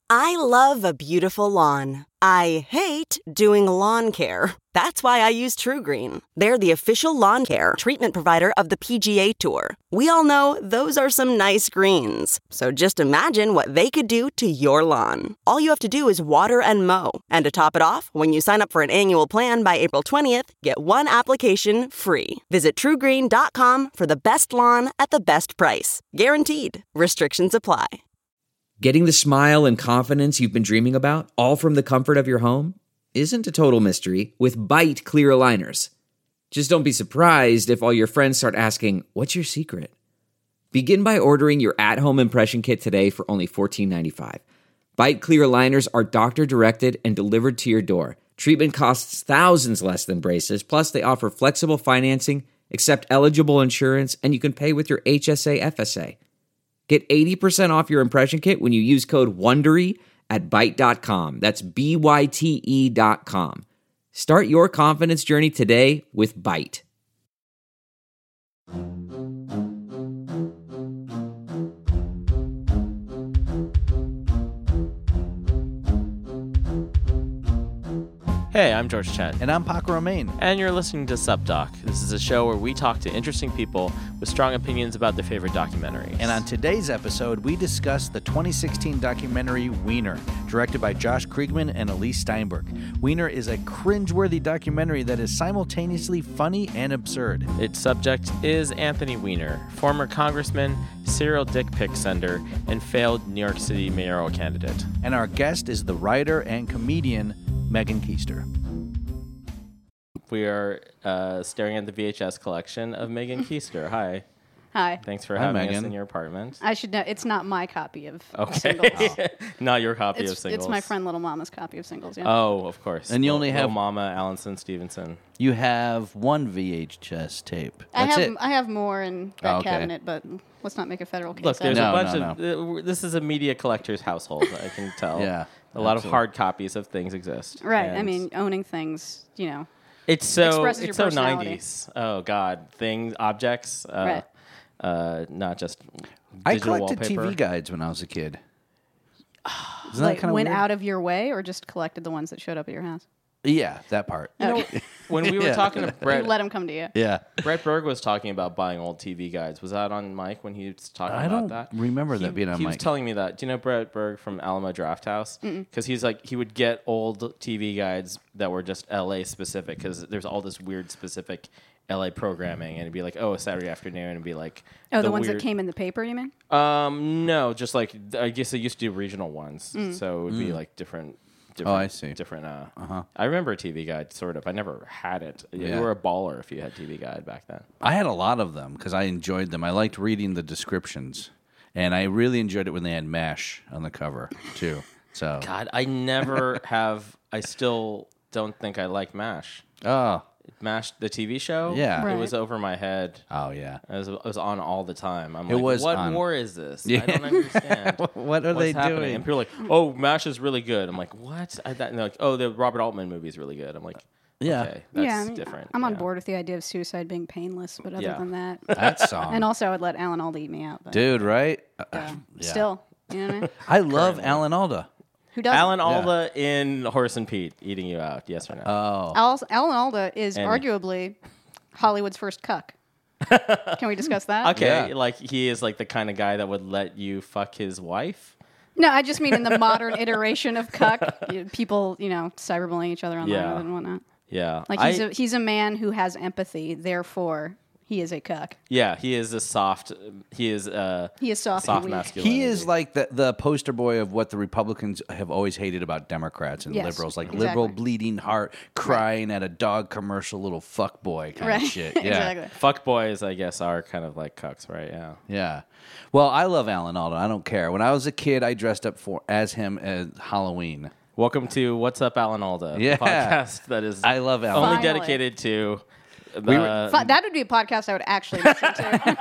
I love a beautiful lawn. I hate doing lawn care. That's why I use True Green. They're the official lawn care treatment provider of the PGA Tour. We all know those are some nice greens. So just imagine what they could do to your lawn. All you have to do is water and mow. And to top it off, when you sign up for an annual plan by April 20th, get one application free. Visit truegreen.com for the best lawn at the best price. Guaranteed. Restrictions apply. Getting the smile and confidence you've been dreaming about, all from the comfort of your home, isn't a total mystery with Byte clear aligners. Just don't be surprised if all your friends start asking, "What's your secret?" Begin by ordering your at-home impression kit today for only $14.95. Byte clear aligners are doctor-directed and delivered to your door. Treatment costs thousands less than braces, plus they offer flexible financing, accept eligible insurance, and you can pay with your HSA FSA. Get 80% off your impression kit when you use code WONDERY at Byte.com. That's BYTE.com. Start your confidence journey today with Byte. Hey, I'm George Chen. And I'm Paco Romain. And you're listening to SubDoc. This is a show where we talk to interesting people with strong opinions about their favorite documentaries. And on today's episode, we discuss the 2016 documentary Wiener, directed by Josh Kriegman and Elise Steinberg. Wiener is a cringeworthy documentary that is simultaneously funny and absurd. Its subject is Anthony Weiner, former congressman, serial dick pic sender, and failed New York City mayoral candidate. And our guest is the writer and comedian Megan Keister. We are staring at the VHS collection of Megan Keister. Hi. Hi. Thanks for Hi, having Megan. us in your apartment. I should know it's not my copy of Okay. Singles. Not your copy of Singles. It's my friend Little Mama's copy of Singles. Yeah. Oh, of course. And you only Little have- Mama, Allinson Stevenson. You have one VHS tape. I That's have it. I have more in that Oh, okay. cabinet, but let's not make a federal case. Look, there's No, a bunch no, of... this is a media collector's household, I can tell. Yeah, A lot of absolutely. hard copies of things exist. Right. I And mean, owning things, it's so expresses your it's so personality. 90s. Oh, God. Things, objects, Right. not just I digital collected wallpaper. TV guides when I was a kid. Isn't like that kind of went weird? out of your way or just collected the ones that showed up at your house. Yeah, that part. Okay. When we were Yeah. talking to You Brett... let them come to you. Yeah. Brett Berg was talking about buying old TV guides. Was that on mic when he was talking I about don't that? remember that being on He was mic. telling me that. Do you know Brett Berg from Alamo Drafthouse? Because he's like, he would get old TV guides that were just LA specific because there's all this weird specific LA programming, and it'd be like, oh, a Saturday afternoon, and it'd be like, Oh, the ones weird... that came in the paper, you mean? No, just like I guess they used to do regional ones, so it would be like different. Oh, I see. Different. I remember a TV Guide, sort of. I never had it. Yeah. You were a baller if you had TV Guide back then. I had a lot of them because I enjoyed them. I liked reading the descriptions, and I really enjoyed it when they had MASH on the cover too. So, God, I never have. I still don't think I like MASH. oh, MASH, the TV show. Yeah. it Right. was over my head. oh yeah. It was on all the time. I'm It like, was what on. war is this? Yeah. I don't understand. What are What's they happening? doing? And people are like, "Oh, MASH is really good." I'm like, "What?" And they're like, "Oh, the Robert Altman movie is really good." I'm like, Yeah. okay, that's yeah, I mean, different." I'm on Yeah. board with the idea of suicide being painless, but other Yeah. than that, That song, and also I would let Alan Alda eat me out. But, dude, right? yeah. Still, you know what I mean? I love Alan Alda. Who doesn't? Alan Alda in Horace and Pete eating you out. Yes or no? Oh, Alan Alda is And- arguably Hollywood's first cuck. Can we discuss that? okay, yeah. like he is like the kind of guy that would let you fuck his wife. No, I just mean in the modern iteration of cuck, people, cyberbullying each other online Yeah. and whatnot. Yeah, Like he's a man who has empathy, therefore he is a cuck. yeah, he is a soft. He is He is soft, soft and weak. masculinity. he is like the poster boy of what the Republicans have always hated about Democrats and Yes, liberals, like exactly. liberal bleeding heart, crying at a dog commercial, little fuck boy kind Right. of shit. Yeah. Exactly. Fuck boys, I guess, are kind of like cucks, right? Yeah. Yeah. Well, I love Alan Alda. I don't care. When I was a kid, I dressed up as him as Halloween. Welcome to What's Up, Alan Alda, Yeah. the podcast that is I love Alan. only Finally. dedicated to the That would be a podcast I would actually listen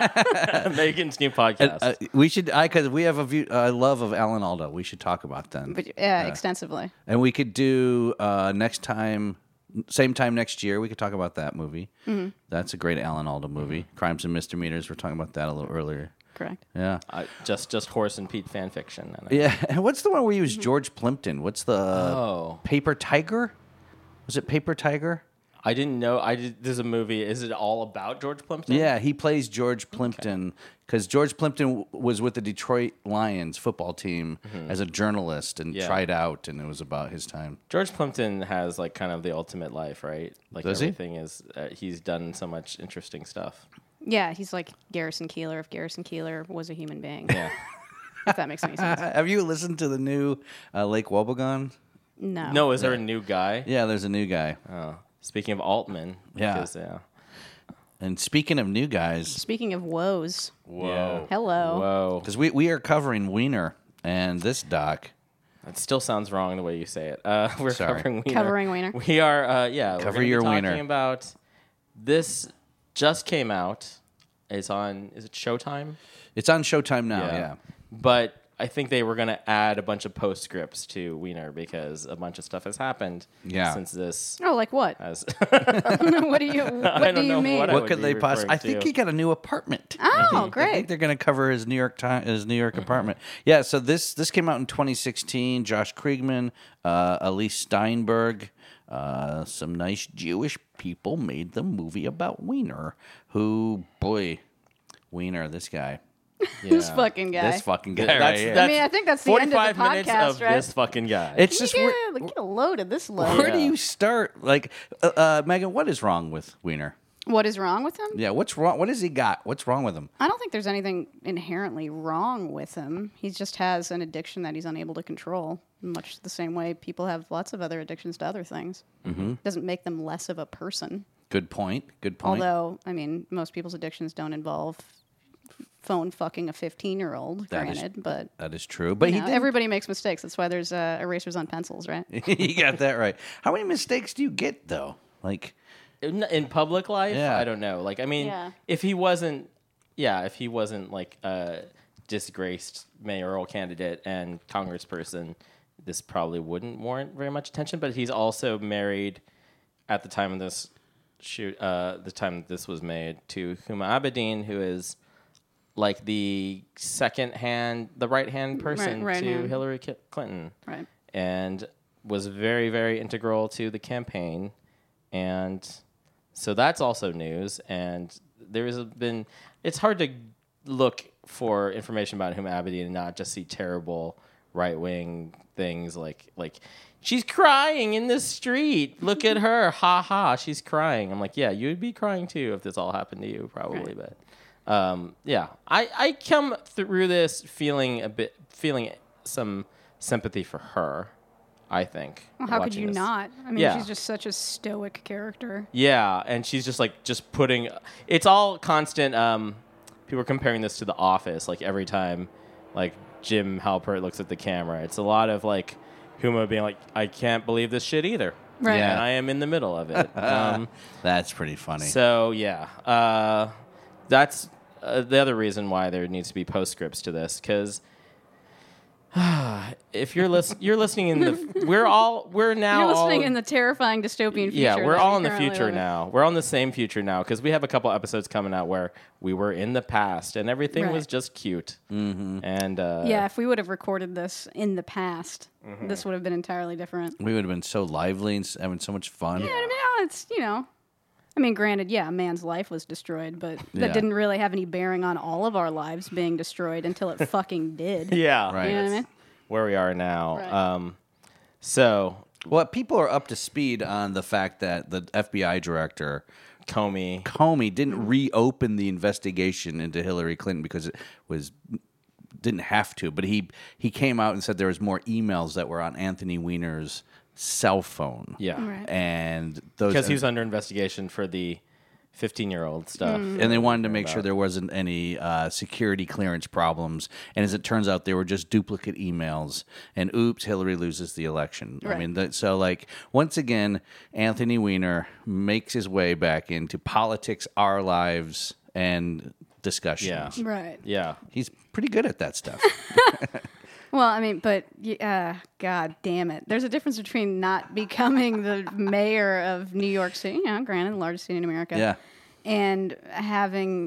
to. Megan's new podcast. We should, because we have a love of Alan Alda. We should talk about them. But yeah, extensively. And we could do next time, same time next year, we could talk about that movie. Mm-hmm. That's a great Alan Alda movie. Crimes and Misdemeanors. We're talking about that a little earlier. correct. Yeah. Just Horace and Pete fan fiction. Yeah. And what's the one where he was George Plimpton? What's the Oh. Paper Tiger? Was it Paper Tiger? I didn't know. There's a movie. Is it all about George Plimpton? Yeah, he plays George Plimpton because George Plimpton was with the Detroit Lions football team as a journalist and tried out, and it was about his time. George Plimpton has like kind of the ultimate life, right? Like Does he? everything is. He's done so much interesting stuff. Yeah, he's like Garrison Keillor if Garrison Keillor was a human being. Yeah. If that makes any sense. Have you listened to the new Lake Wobegon? No. No, is there a new guy? Yeah, there's a new guy. Oh. Speaking of Altman. Yeah. Because, And speaking of new guys, Speaking of woes. Whoa. Hello. Whoa. because we are covering Wiener and this doc. That still sounds wrong the way you say it. We're Sorry. covering Wiener. Covering Wiener. We are, yeah. Cover we're gonna your be talking wiener. about this just came out. It's on, is it Showtime? It's on Showtime now, yeah. But I think they were going to add a bunch of postscripts to Wiener because a bunch of stuff has happened since this Oh, like what? has. What do you mean? what I What would could be they possibly? referring I think to. he got a new apartment. Oh, I think great. they're going to cover his New York apartment. Yeah, so this came out in 2016. Josh Kriegman, Elise Steinberg, some nice Jewish people made the movie about Wiener. Who, boy, Wiener, this guy, This Yeah. fucking guy. this fucking guy That's, right here. that's I mean, I think that's the end of the 45 minutes podcast, of right? this fucking guy. It's just Get where, a load of this load. where do you start? Like, Megan, what is wrong with Wiener? What is wrong with him? Yeah, what's wrong? What has he got? What's wrong with him? I don't think there's anything inherently wrong with him. He just has an addiction that he's unable to control, much the same way people have lots of other addictions to other things. Mm-hmm. Doesn't make them less of a person. Good point. Good point. Although, I mean, most people's addictions don't involve phone fucking a 15-year-old, granted, but that is true. But he did. everybody makes mistakes. That's why there's erasers on pencils, right? You got that right. How many mistakes do you get though? Like, In public life, Yeah. I don't know. Like, I mean, Yeah. if he wasn't like a disgraced mayoral candidate and congressperson, this probably wouldn't warrant very much attention. But he's also married at the time of this shoot, the time this was made, to Huma Abedin, who is like the right hand person right to hand. Hillary Clinton, Right. and was very, very integral to the campaign. And so that's also news. And it's hard to look for information about Huma Abedin and not just see terrible right-wing things like she's crying in the street. Look at her. Ha ha. She's crying. I'm like, yeah, you'd be crying too if this all happened to you, probably. Right. But yeah, I come through this feeling some sympathy for her, I think. Well, how could watching you this. not? I mean, Yeah. she's just such a stoic character. Yeah, and she's just putting. It's all constant. People are comparing this to The Office. Like every time, like Jim Halpert looks at the camera, it's a lot of like Huma being like, "I can't believe this shit either." Right. Yeah. And I am in the middle of it. that's pretty funny. So yeah, that's the other reason why there needs to be postscripts to this, because if you're listening in the we're now You're listening all, in the terrifying dystopian future. yeah, we're that all we in the currently future live in. now. We're on the same future now because we have a couple episodes coming out where we were in the past and everything Right. was just cute. Mm-hmm. And Yeah, if we would have recorded this in the past, Mm-hmm. this would have been entirely different. we would have been so lively and having so much fun. Yeah, I mean, it's, I mean, granted, yeah, a man's life was destroyed, but Yeah. that didn't really have any bearing on all of our lives being destroyed until it fucking did. yeah, Right. You know what I mean? where we are now. Right. So Well, people are up to speed on the fact that the FBI director Comey, didn't reopen the investigation into Hillary Clinton because it didn't have to, but he came out and said there was more emails that were on Anthony Weiner's cell phone. yeah, Right. And those because he was under investigation for the 15-year-old stuff. Mm. and they wanted to make sure there wasn't any security clearance problems. And as it turns out, they were just duplicate emails. And oops, Hillary loses the election. I Right. mean, so like once again, Anthony Weiner makes his way back into politics, our lives, and discussions. Yeah. Right. Yeah. He's pretty good at that stuff. Well, I mean, but God damn it. There's a difference between not becoming the mayor of New York City, granted, the largest city in America, Yeah. and having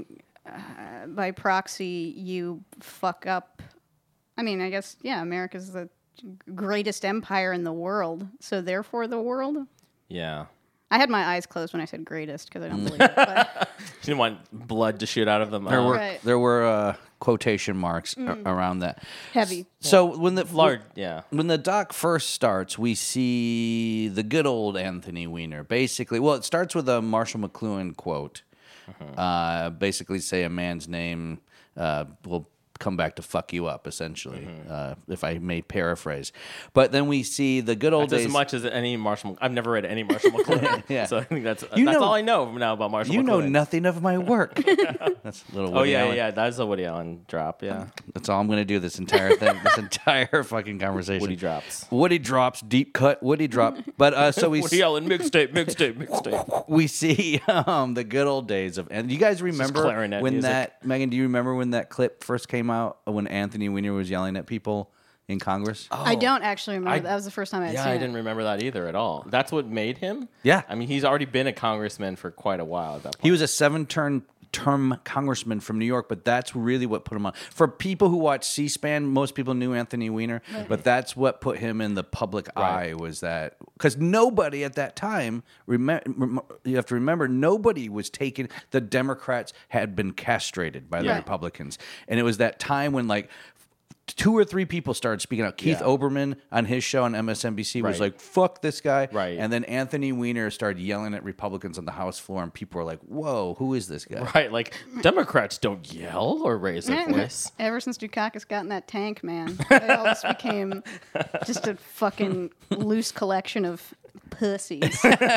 by proxy, you fuck up. I mean, I guess, America's the greatest empire in the world, so therefore the world. Yeah. I had my eyes closed when I said greatest because I don't believe it. But You didn't want blood to shoot out of them. Right. There were quotation marks around that. heavy. So when the When the doc first starts, we see the good old Anthony Weiner. Basically, well, it starts with a Marshall McLuhan quote. Basically, say a man's name will come back to fuck you up, essentially, if I may paraphrase. But then we see the good old days. As much as any Marshall, I've never read any Marshall McLuhan. Yeah. So I think that's know- all I know now about Marshall. You know McLuhan. nothing of my work. That's a little. Oh Woody Allen. yeah. That's a Woody Allen drop. Yeah. That's all I'm going to do this entire thing, this entire fucking conversation. Woody drops. Woody drops, deep cut, Woody drop. But so we Woody Allen mixtape. we see the good old days of, and you guys remember clarinet when music. that, Megan, do you remember when that clip first came out when Anthony Weiner was yelling at people in Congress? I don't actually remember. That was the first time I had Yeah, seen I it. didn't remember that either at all. That's what made him. Yeah. I mean, he's already been a congressman for quite a while at that point. He was a 7-term congressman from New York, but that's really what put him on. For people who watch C-SPAN, most people knew Anthony Weiner, but that's what put him in the public eye, was that, because nobody at that time, you have to remember, nobody was taken, the Democrats had been castrated by the Right. Republicans. And it was that time when, like, 2 or 3 people started speaking out. Keith Yeah. Oberman on his show on MSNBC was Right. like, fuck this guy. Right. And then Anthony Weiner started yelling at Republicans on the House floor, and people were like, whoa, who is this guy? Right, like Democrats don't yell or raise their voice. Ever since Dukakis got in that tank, man, they all just became just a fucking loose collection of pussies.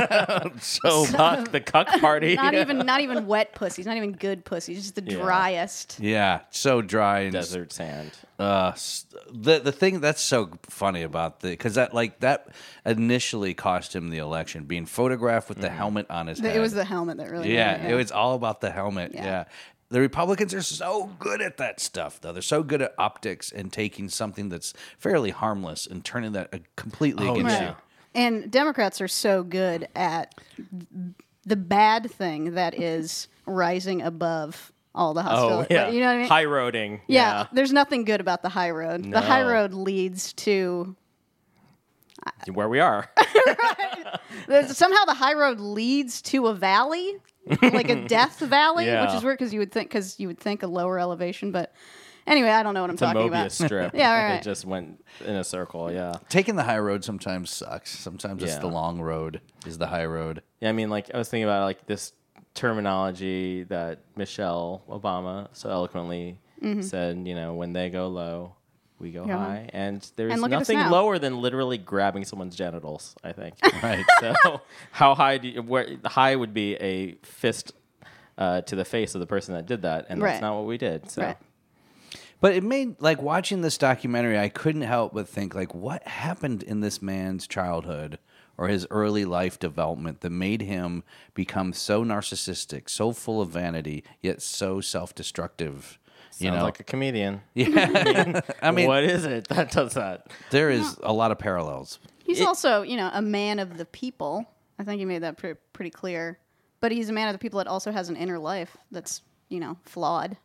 So The cuck party. not even wet pussies, not even good pussies, just the driest. yeah, so dry and Desert sand. the thing that's so funny about because that initially cost him the election, being photographed with the helmet on his head. It was the helmet that really. Yeah, made it was all about the helmet. Yeah. The Republicans are so good at that stuff, though. They're so good at optics and taking something that's fairly harmless and turning that completely against yeah. you. And Democrats are so good at the bad thing that is rising above all the Oh, hostility. yeah. You know what I mean? High roading. Yeah, there's nothing good about the high road. The high No. road leads to Where we are. somehow the high road leads to a valley, like a death valley, Yeah. which is weird because you would think a lower elevation, but anyway, I don't know what I'm It's a talking Mobius about. strip. Yeah, right. It just went in a circle, yeah. Taking the high road sometimes sucks. Sometimes it's Yeah. the long road is the high road. Yeah, I mean, like, I was thinking about, like, this terminology that Michelle Obama so eloquently said, when they go low, we go Yeah. high. And there's And look at us nothing now. lower than literally grabbing someone's genitals, I think. Right. So how high high would be a fist to the face of the person that did that, and Right. that's not what we did. So Right. But it made, like, watching this documentary, I couldn't help but think, like, what happened in this man's childhood or his early life development that made him become so narcissistic, so full of vanity, yet so self-destructive? sounds like a comedian. Yeah. I mean, what is it that does that? there is a lot of parallels. He's also, a man of the people. I think he made that pretty clear. But he's a man of the people that also has an inner life that's, flawed.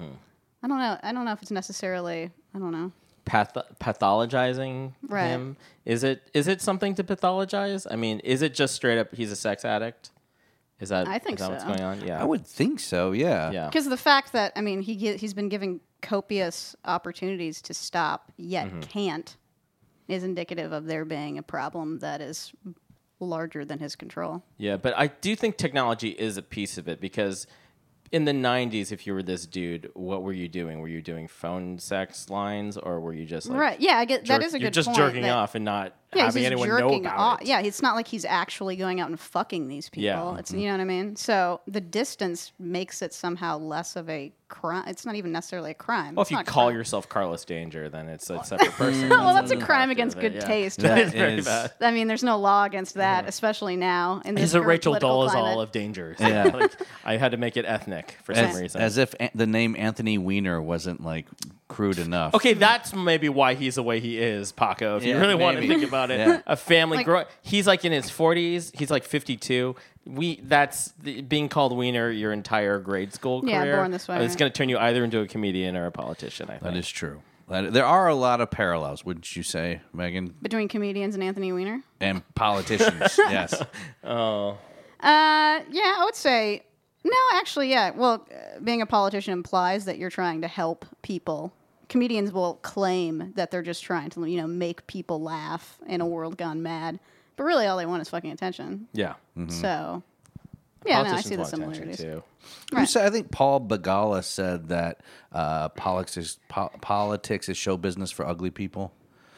I don't know. I don't know if it's necessarily. I don't know. Pathologizing Right. him. Is it something to pathologize? I mean, is it just straight up he's a sex addict? Is that I think is that what's so. going on? Yeah. I would think so, yeah. Yeah. Because the fact that he's been given copious opportunities to stop, yet can't, is indicative of there being a problem that is larger than his control. Yeah, but I do think technology is a piece of it because in the 90s, if you were this dude, what were you doing? Were you doing phone sex lines or were you just like Right? Yeah, I get that is a you're good just point. jerking that- off and not Yeah, having he's anyone know jerking about off. it? Yeah, it's not like he's actually going out and fucking these people. Yeah. It's you know what I mean. So the distance makes it somehow less of a crime. It's not even necessarily a crime. Well, It's if you not call crime. yourself Carlos Danger, then it's a separate person. well, that's a nothing crime to do against with it, good yeah. taste. That but- is very is. bad. I mean, there's no law against that, especially now in this He's a current Rachel political Dolezal climate. of dangers. Yeah. Like, I had to make it ethnic for some reason. As if the name Anthony Weiner wasn't, like, crude enough. Okay, that's maybe why he's the way he is, Paco. If you really want to maybe. think about it, Yeah. a family Like- he's like in his 40s. He's like 52. Being called Wiener your entire grade school Yeah, career. born this way, It's right. going to turn you either into a comedian or a politician. I think That is true. There are a lot of parallels, wouldn't you say, Megan? Between comedians and Anthony Weiner. And politicians, yes. Yeah, I would say no. Actually, yeah. Well, being a politician implies that you're trying to help people. Comedians will claim that they're just trying to, make people laugh in a world gone mad, but really all they want is fucking attention. Yeah. So, yeah, no, I Politicians see the want attention, similarities. too. Who said, I think Paul Begala said that politics is show business for ugly people.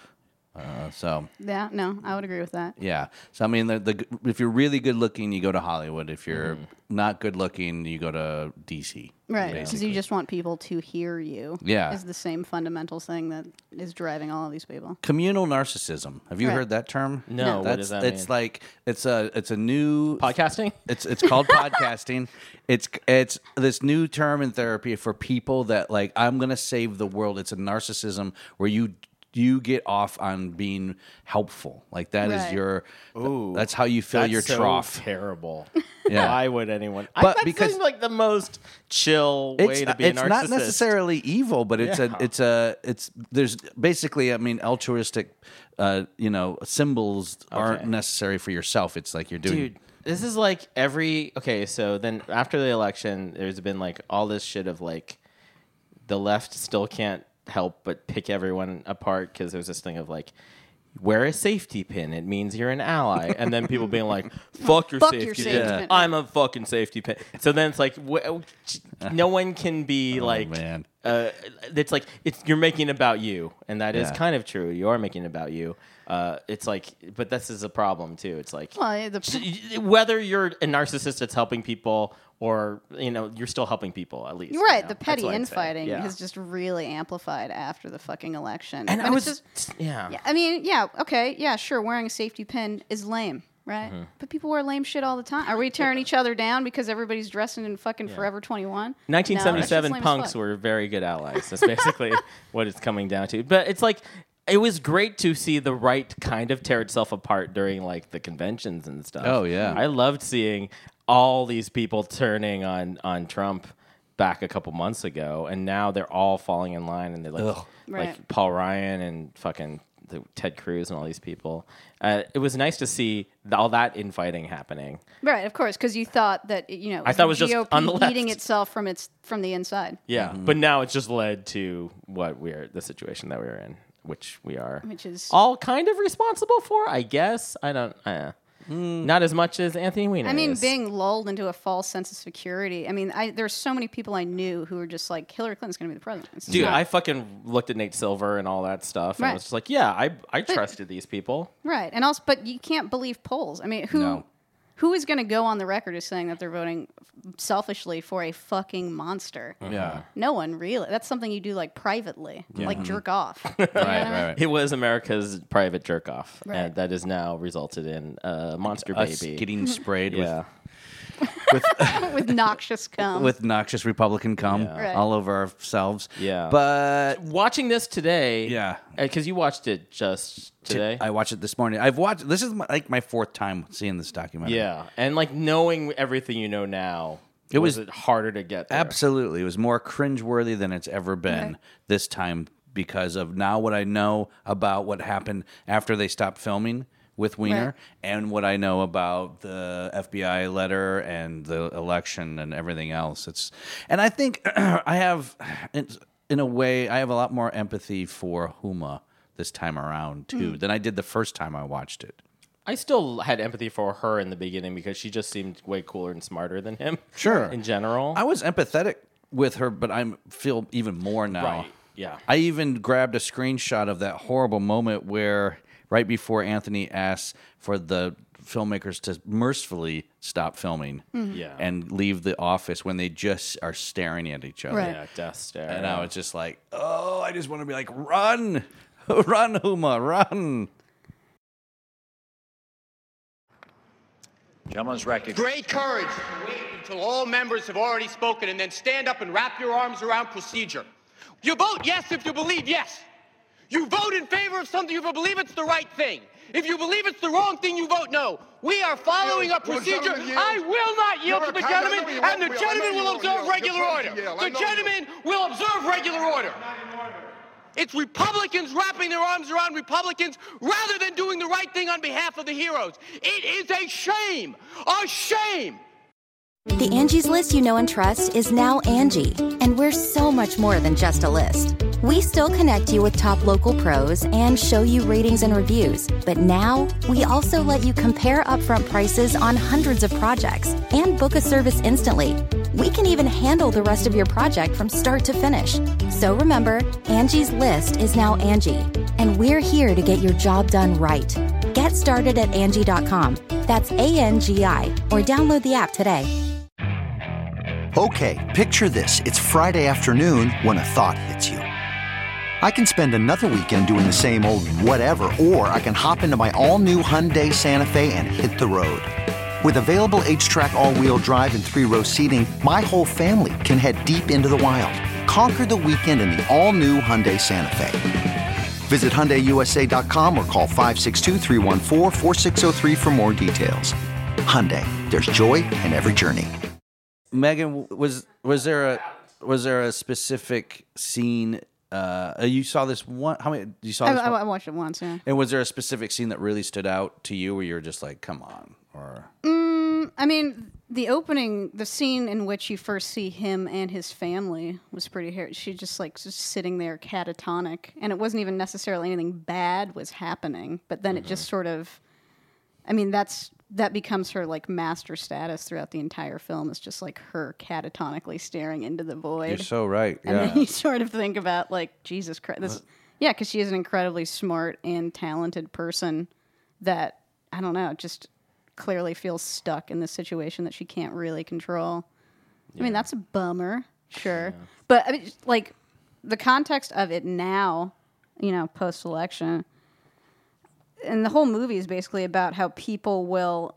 So Yeah, no, I would agree with that. yeah. So I mean, if you're really good looking, you go to Hollywood. If you're not good looking, you go to DC. Right, because basically. you just want people to hear you. Yeah. Is the same fundamental thing that is driving all of these people. Communal narcissism. Have you Right. heard that term? No, what does that mean? It's like it's a new Podcasting? It's called podcasting. It's this new term in therapy for people that like I'm gonna save the world. It's a narcissism where you get off on being helpful. Like that is Right. your. Ooh, that's how you fill That's your so trough. terrible. Yeah. Why would anyone? But that because- seems like the most chill way to be a It's narcissist. not necessarily evil, but it's Yeah. there's basically I mean altruistic symbols aren't Okay. necessary for yourself. It's like you're doing. Dude, this is like so then after the election, there's been like all this shit of like the left still can't help but pick everyone apart because there's this thing of like, wear a safety pin. It means you're an ally. And then people being like, fuck your Fuck safety your pin. safety pin. I'm a fucking safety pin. So then it's like, no one can be like, man. it's like you're making it about you, and that is Yeah. kind of true. You are making it about you. It's like, but this is a problem too. It's like Well, whether you're a narcissist that's helping people or you're still helping people at least. You're right. you know? The That's petty what I'd say. infighting Yeah. has just really amplified after the fucking election. And I it's was just, yeah. I mean, yeah, okay, yeah, sure. Wearing a safety pin is lame, right? Mm-hmm. But people wear lame shit all the time. Are we tearing each other down because everybody's dressing in fucking Forever 21? 1977 No, that's just lame as punks fuck. were very good allies. That's basically what it's coming down to. But it's like it was great to see the right kind of tear itself apart during like the conventions and stuff. Oh, yeah. I loved seeing all these people turning on Trump back a couple months ago, and now they're all falling in line, and they're like Right. like Paul Ryan and fucking Ted Cruz and all these people. It was nice to see all that infighting happening. Right, of course, because you thought that I thought it was just GOP on the left. eating itself from the inside, Yeah, but now it's just led to the situation that we're in, which we are, which is all kind of responsible for, I guess. I don't, not as much as Anthony Weiner. I mean, is. being lulled into a false sense of security. I mean, there's so many people I knew who were just like, Hillary Clinton's going to be the president. It's Dude, not- I fucking looked at Nate Silver and all that stuff, and I Right. was just like, yeah, I trusted these people. right, and also, but you can't believe polls. I mean, who is going to go on the record as saying that they're voting selfishly for a fucking monster? Yeah. No one really. That's something you do like privately, like jerk off. Right. It was America's private jerk off, Right. and that has now resulted in a monster Us baby. getting sprayed Yeah. With noxious cum. with noxious Republican cum Right. all over ourselves. Yeah. But Watching this today, Yeah. because you watched it just today. I watched it this morning. This is my fourth time seeing this documentary. Yeah, and like knowing everything you know now, It was was- it harder to get there? Absolutely. It was more cringeworthy than it's ever been Right. this time because of now what I know about what happened after they stopped filming with Weiner Right. and what I know about the FBI letter and the election and everything else. And I think I have, in a way, I have a lot more empathy for Huma this time around too than I did the first time I watched it. I still had empathy for her in the beginning because she just seemed way cooler and smarter than him. Sure. in general. I was empathetic with her, but I feel even more now. Right, yeah. I even grabbed a screenshot of that horrible moment where right before Anthony asks for the filmmakers to mercifully stop filming Yeah. and leave the office when they just are staring at each other. Right. Yeah, death stare. And I was just like, oh, I just want to be like, run, run, Huma, run. Gentleman's recognized. Great courage to wait until all members have already spoken and then stand up and wrap your arms around procedure. You vote yes if you believe yes. You vote in favor of something if you believe it's the right thing. If you believe it's the wrong thing, you vote no. We are following a procedure. I will not yield to the gentleman, and the gentleman will observe regular order. The gentleman will observe regular order. It's Republicans wrapping their arms around Republicans rather than doing the right thing on behalf of the heroes. It is a shame. A shame. The Angie's List you know and trust is now Angie, and we're so much more than just a list. We still connect you with top local pros and show you ratings and reviews, but now we also let you compare upfront prices on hundreds of projects and book a service instantly. We can even handle the rest of your project from start to finish. So remember, Angie's List is now Angie, and we're here to get your job done right. Get started at Angie.com. That's ANGI, or download the app today. Okay, picture this. It's Friday afternoon when a thought hits you. I can spend another weekend doing the same old whatever, or I can hop into my all-new Hyundai Santa Fe and hit the road. With available H-Track all-wheel drive and 3-row seating, my whole family can head deep into the wild. Conquer the weekend in the all-new Hyundai Santa Fe. Visit HyundaiUSA.com or call 562-314-4603 for more details. Hyundai, there's joy in every journey. Megan, was there a specific scene? You saw this one. How many? You saw this? I watched it once. Yeah. And was there a specific scene that really stood out to you, where you were just like, "Come on"? Or I mean, the scene in which you first see him and his family was pretty hairy. She just sitting there catatonic, and it wasn't even necessarily anything bad was happening, but then it just sort of, I mean, that becomes her like master status throughout the entire film. It's just like her catatonically staring into the void. You're so right. And then you sort of think about like, Jesus Christ. Because she is an incredibly smart and talented person that, I don't know, just clearly feels stuck in this situation that she can't really control. Yeah. I mean, that's a bummer, sure. Yeah. But I mean, like, the context of it now, post-election, and the whole movie is basically about how people will,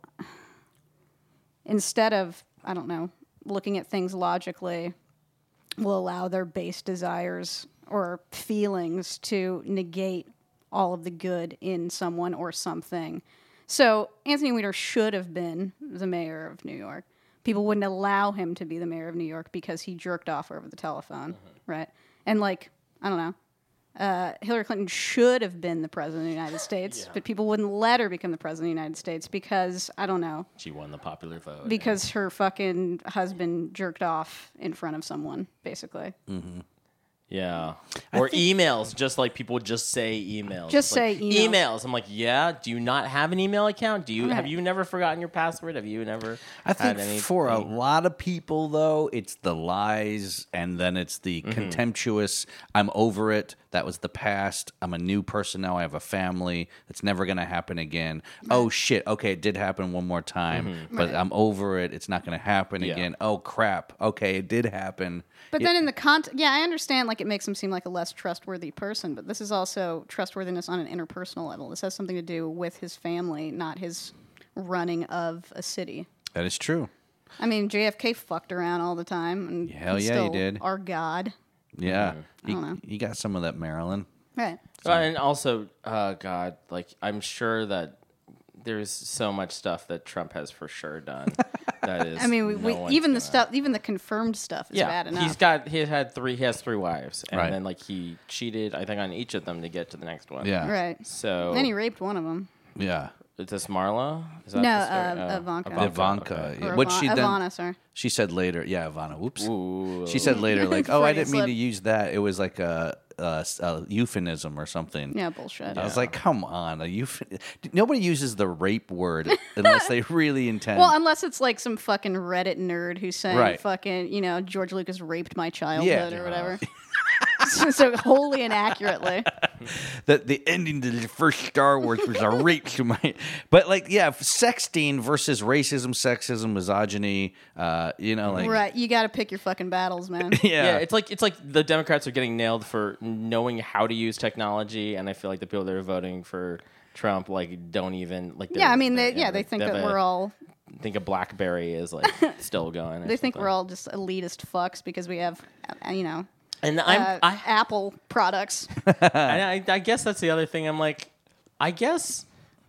instead of, I don't know, looking at things logically, will allow their base desires or feelings to negate all of the good in someone or something. So Anthony Weiner should have been the mayor of New York. People wouldn't allow him to be the mayor of New York because he jerked off over the telephone, right? And like, I don't know. Hillary Clinton should have been the president of the United States, but people wouldn't let her become the president of the United States because, I don't know. She won the popular vote. Because her fucking husband jerked off in front of someone, basically. Mm-hmm. Yeah. Or emails, just like people just say emails. Just say emails. I'm like, yeah, do you not have an email account? Have you never forgotten your password? Have you never I think for a lot of people, though, it's the lies, and then it's the contemptuous, I'm over it, that was the past, I'm a new person now, I have a family, it's never going to happen again. Right. Oh, shit, okay, it did happen one more time, but I'm over it, it's not going to happen again. Oh, crap, okay, it did happen. But then in the I understand, like, it makes him seem like a less trustworthy person, but this is also trustworthiness on an interpersonal level. This has something to do with his family, not his running of a city. That is true. I mean, JFK fucked around all the time. And hell yeah, he did. Our God. Yeah. I don't know. He got some of that Maryland. Right. And also, God, like, I'm sure that there's so much stuff that Trump has for sure done. That is, I mean, even the confirmed stuff is bad enough. He has three wives, and then like he cheated, I think, on each of them to get to the next one. Yeah, right. So then he raped one of them. Yeah. Is this Marla? Is that Ivanka. Ivanka. Okay. What she Ivana, sorry. She said later. Yeah, Ivana. Whoops. Ooh. She said later, like, "Oh, I didn't mean to use that. It was like a euphemism or something." Yeah, bullshit. I was like, "Come on, nobody uses the rape word unless they really intend." Well, unless it's like some fucking Reddit nerd who's saying fucking, George Lucas raped my childhood or whatever. So wholly inaccurately. That the ending to the first Star Wars was a rape to my. But sexting versus racism, sexism, misogyny. Right. You got to pick your fucking battles, man. Yeah. It's like the Democrats are getting nailed for knowing how to use technology, and I feel like the people that are voting for Trump don't even like. Yeah, I mean, they think that we're all. Think a BlackBerry is like still going. They think we're all just elitist fucks because we have, And Apple products. and I guess that's the other thing. I'm like, I guess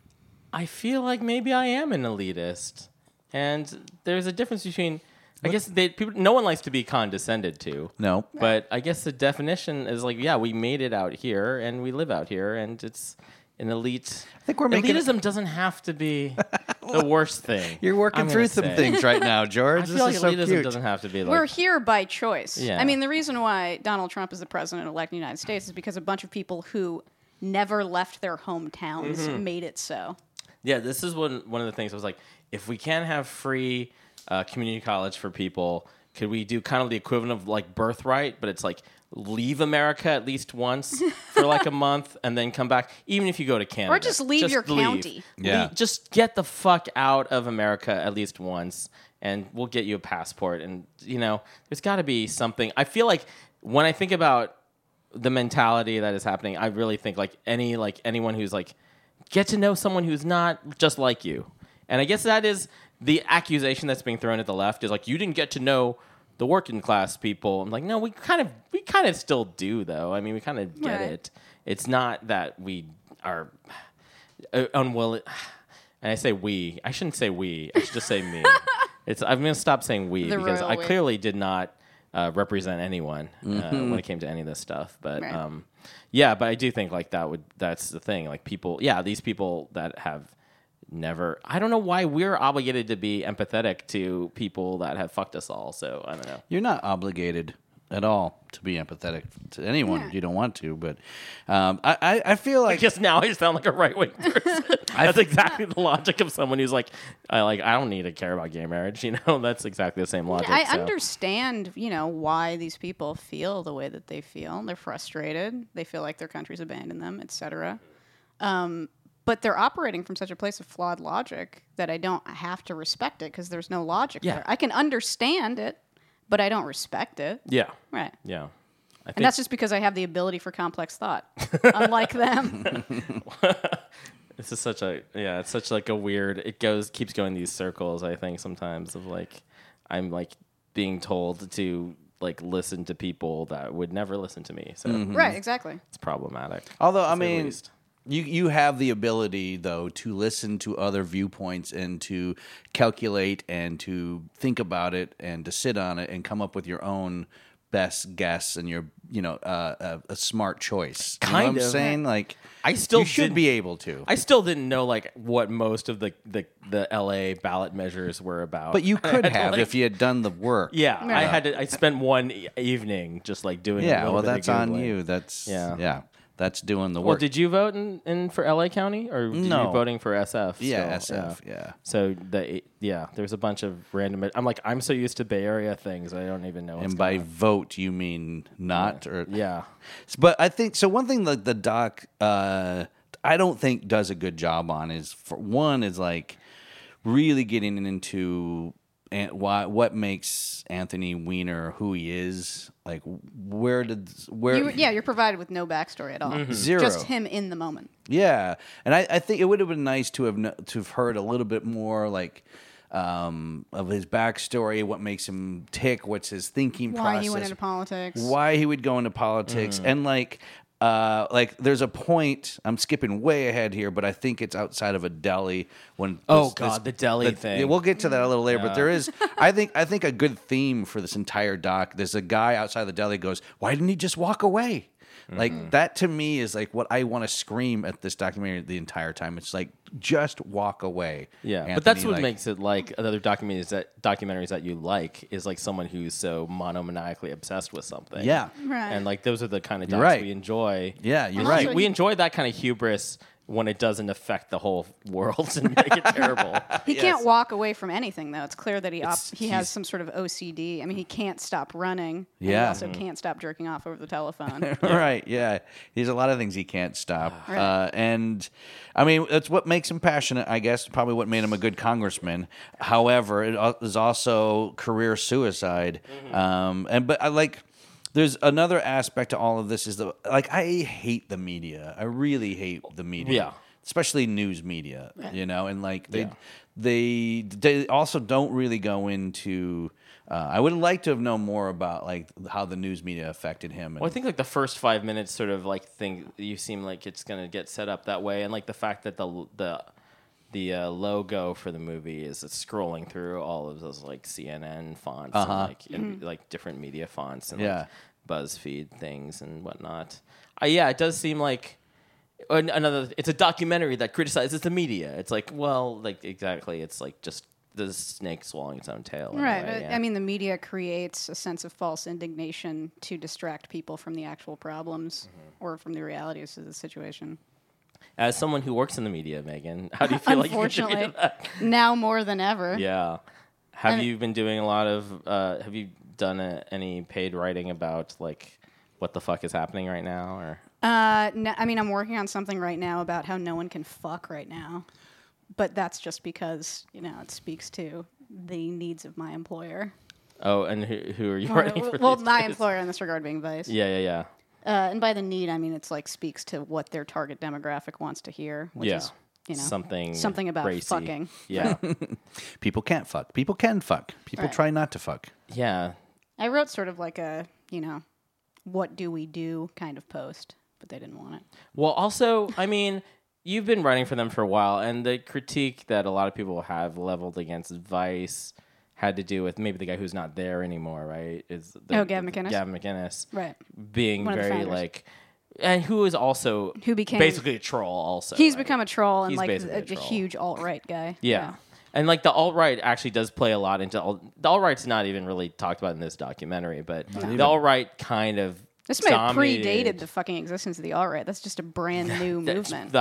I feel like maybe I am an elitist, and there's a difference between. I guess no one likes to be condescended to. No. But I guess the definition is like, yeah, we made it out here and we live out here, and it's an elite. I think we're making elitism doesn't have to be the worst thing. You're working through some things right now, George. I feel this like is so elitism cute. doesn't have to be like. We're here by choice. Yeah. I mean, the reason why Donald Trump is the president-elect of the United States is because a bunch of people who never left their hometowns made it so. Yeah, this is one of the things I was like, if we can't have free community college for people, could we do kind of the equivalent of like birthright, but it's like leave America at least once for like a month and then come back, even if you go to Canada. Or just leave your county. Yeah. Just get the fuck out of America at least once, and we'll get you a passport. And, there's got to be something. I feel like when I think about the mentality that is happening, I really think anyone who's like, get to know someone who's not just like you. And I guess that is the accusation that's being thrown at the left is like, you didn't get to know the working class people. I'm like, no, we kind of still do, though. I mean, we kind of get it. It's not that we are unwilling. And I say we. I shouldn't say we. I should just say me. I'm going to stop saying we because I clearly did not represent anyone when it came to any of this stuff. But but I do think like that's the thing. Like people, these people that have never. I don't know why we're obligated to be empathetic to people that have fucked us all. So I don't know. You're not obligated at all to be empathetic to anyone if you don't want to. But I feel like I guess now I sound like a right wing person. That's exactly the logic of someone who's like I don't need to care about gay marriage. That's exactly the same logic. I understand, why these people feel the way that they feel. They're frustrated. They feel like their country's abandoned them, etc. But they're operating from such a place of flawed logic that I don't have to respect it because there's no logic there. I can understand it, but I don't respect it. Yeah. Right. Yeah. And that's just because I have the ability for complex thought, unlike them. This is such it's such like a weird. It keeps going these circles. I think sometimes of like I'm like being told to like listen to people that would never listen to me. So Right. Exactly. it's problematic. Although, I mean, you have the ability, though, to listen to other viewpoints and to calculate and to think about it and to sit on it and come up with your own best guess and your, a smart choice. You know what I'm saying? Like, I still you should be able to. I still didn't know like what most of the LA ballot measures were about. But you could have if you had done the work. Yeah, I spent one evening just like doing. Yeah, a well, bit that's of on Googling. you. That's doing the work. Well, did you vote in for LA County or were you voting for SF? Yeah, still? SF. Yeah. So there's a bunch of random. I'm so used to Bay Area things I don't even know. And by vote you mean not or yeah. But I think so. One thing that the doc I don't think does a good job on is like really getting into what makes Anthony Weiner who he is. Like you're provided with no backstory at all. Mm-hmm. Zero. Just him in the moment. Yeah, and I think it would have been nice to have heard a little bit more like of his backstory, what makes him tick, what's his thinking process, Why he went into politics, why he would go into politics, and like there's a point. I'm skipping way ahead here, but I think it's outside of a deli when. The deli thing. Yeah, we'll get to that a little later, but there is. I think a good theme for this entire doc. There's a guy outside the deli goes, "Why didn't he just walk away?" Like that to me is like what I want to scream at this documentary the entire time. It's like just walk away. Yeah, Anthony, but that's what makes it like other documentaries that you like is like someone who's so monomaniacally obsessed with something. Yeah, right. And like those are the kind of docs we enjoy. Yeah, you're And right. also We enjoy that kind of hubris when it doesn't affect the whole world and make it terrible. He can't walk away from anything, though. It's clear that he has he's- some sort of OCD. I mean, he can't stop running. And Yeah. he also can't stop jerking off over the telephone. Right, yeah. There's a lot of things he can't stop. Right. And, I mean, that's what makes him passionate, I guess, probably what made him a good congressman. However, it is also career suicide. But I like... There's another aspect to all of this is I hate the media. I really hate the media. Yeah. Especially news media, and like they also don't really go into I would like to have known more about like how the news media affected him. Well, I think like the first 5 minutes sort of like you seem like it's gonna get set up that way, and like the fact that the logo for the movie is scrolling through all of those like CNN fonts and like different media fonts and like BuzzFeed things and whatnot. It does seem like it's a documentary that criticizes the media. It's like, well, like exactly, it's like just the snake swallowing its own tail. Right. Way, I mean, the media creates a sense of false indignation to distract people from the actual problems or from the realities of the situation. As someone who works in the media, Megan, how do you feel like you're doing that? Now more than ever. Yeah. Have you been doing a lot of, have you done any paid writing about like what the fuck is happening right now? Or No, I mean, I'm working on something right now about how no one can fuck right now. But that's just because, it speaks to the needs of my employer. Oh, and who are you writing for? Well, these my days? employer in this regard being Vice. Yeah. And by the need, I mean it's like speaks to what their target demographic wants to hear, which is, something about racy. fucking. Yeah. People can't fuck. People can fuck. People try not to fuck. Yeah. I wrote sort of like a, what do we do kind of post, but they didn't want it. Well, also, I mean, you've been writing for them for a while, and the critique that a lot of people have leveled against Vice had to do with maybe the guy who's not there anymore, right? Gavin McInnes? Gavin McInnes. Right. Being One of the very founders. like, and who is also Who became basically a troll also. He's right? become a troll and He's like basically a a troll. huge alt-right guy. Yeah. And like the alt-right actually does play a lot into the alt-right's not even really talked about in this documentary, but the alt-right kind of This may have dominated predated the fucking existence of the alt-right. That's just a brand new movement.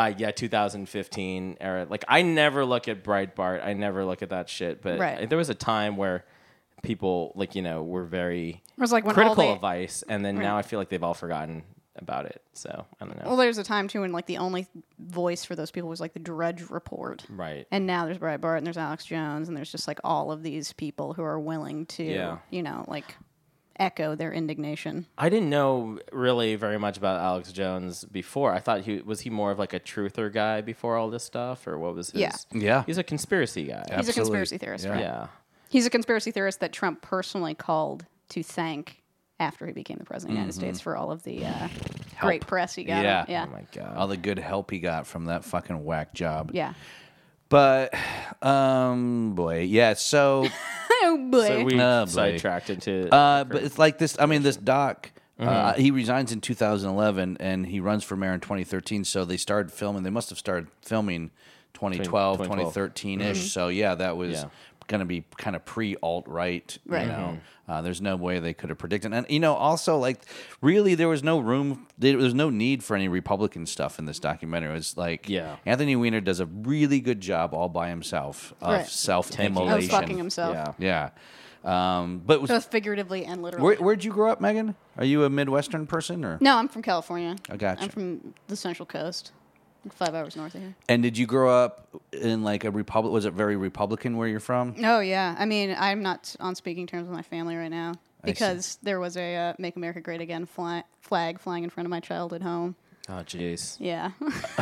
2015 era. Like, I never look at Breitbart. I never look at that shit. But there was a time where people, like, were very It was like when critical all of Vice, and then Right. now I feel like they've all forgotten about it. So, I don't know. Well, there's a time, too, when, like, the only voice for those people was, like, the Drudge Report. Right. And now there's Breitbart, and there's Alex Jones, and there's just, like, all of these people who are willing to, like, echo their indignation. I didn't know really very much about Alex Jones before. I thought was he more of like a truther guy before all this stuff, or what was his? Yeah. He's a conspiracy guy. He's a conspiracy theorist, right? Yeah. He's a conspiracy theorist that Trump personally called to thank after he became the president of the United States for all of the great press he got. Yeah. Oh my god. All the good help he got from that fucking whack job. Yeah. But, boy, yeah, so... Oh, boy. So we boy. sidetracked into. but it's like this, I mean, this doc... he resigns in 2011, and he runs for mayor in 2013, so they started filming. They must have started filming 2012, 2013-ish. So, yeah, that was going to be kind of pre-alt-right, Right. you know. There's no way they could have predicted. And, also, like, really, there was no room, there was no need for any Republican stuff in this documentary. It was like, Anthony Weiner does a really good job all by himself of self-immolation. Of fucking himself. Yeah. But it was, Both figuratively and literally. where'd you grow up, Megan? Are you a Midwestern person? Or? No, I'm from California. I gotcha. I'm from the Central Coast, 5 hours north of here. And did you grow up in like a republic? Was it very Republican where you're from? Oh, yeah. I mean, I'm not on speaking terms with my family right now because there was a Make America Great Again flag flying in front of my childhood home. Oh, jeez. Yeah.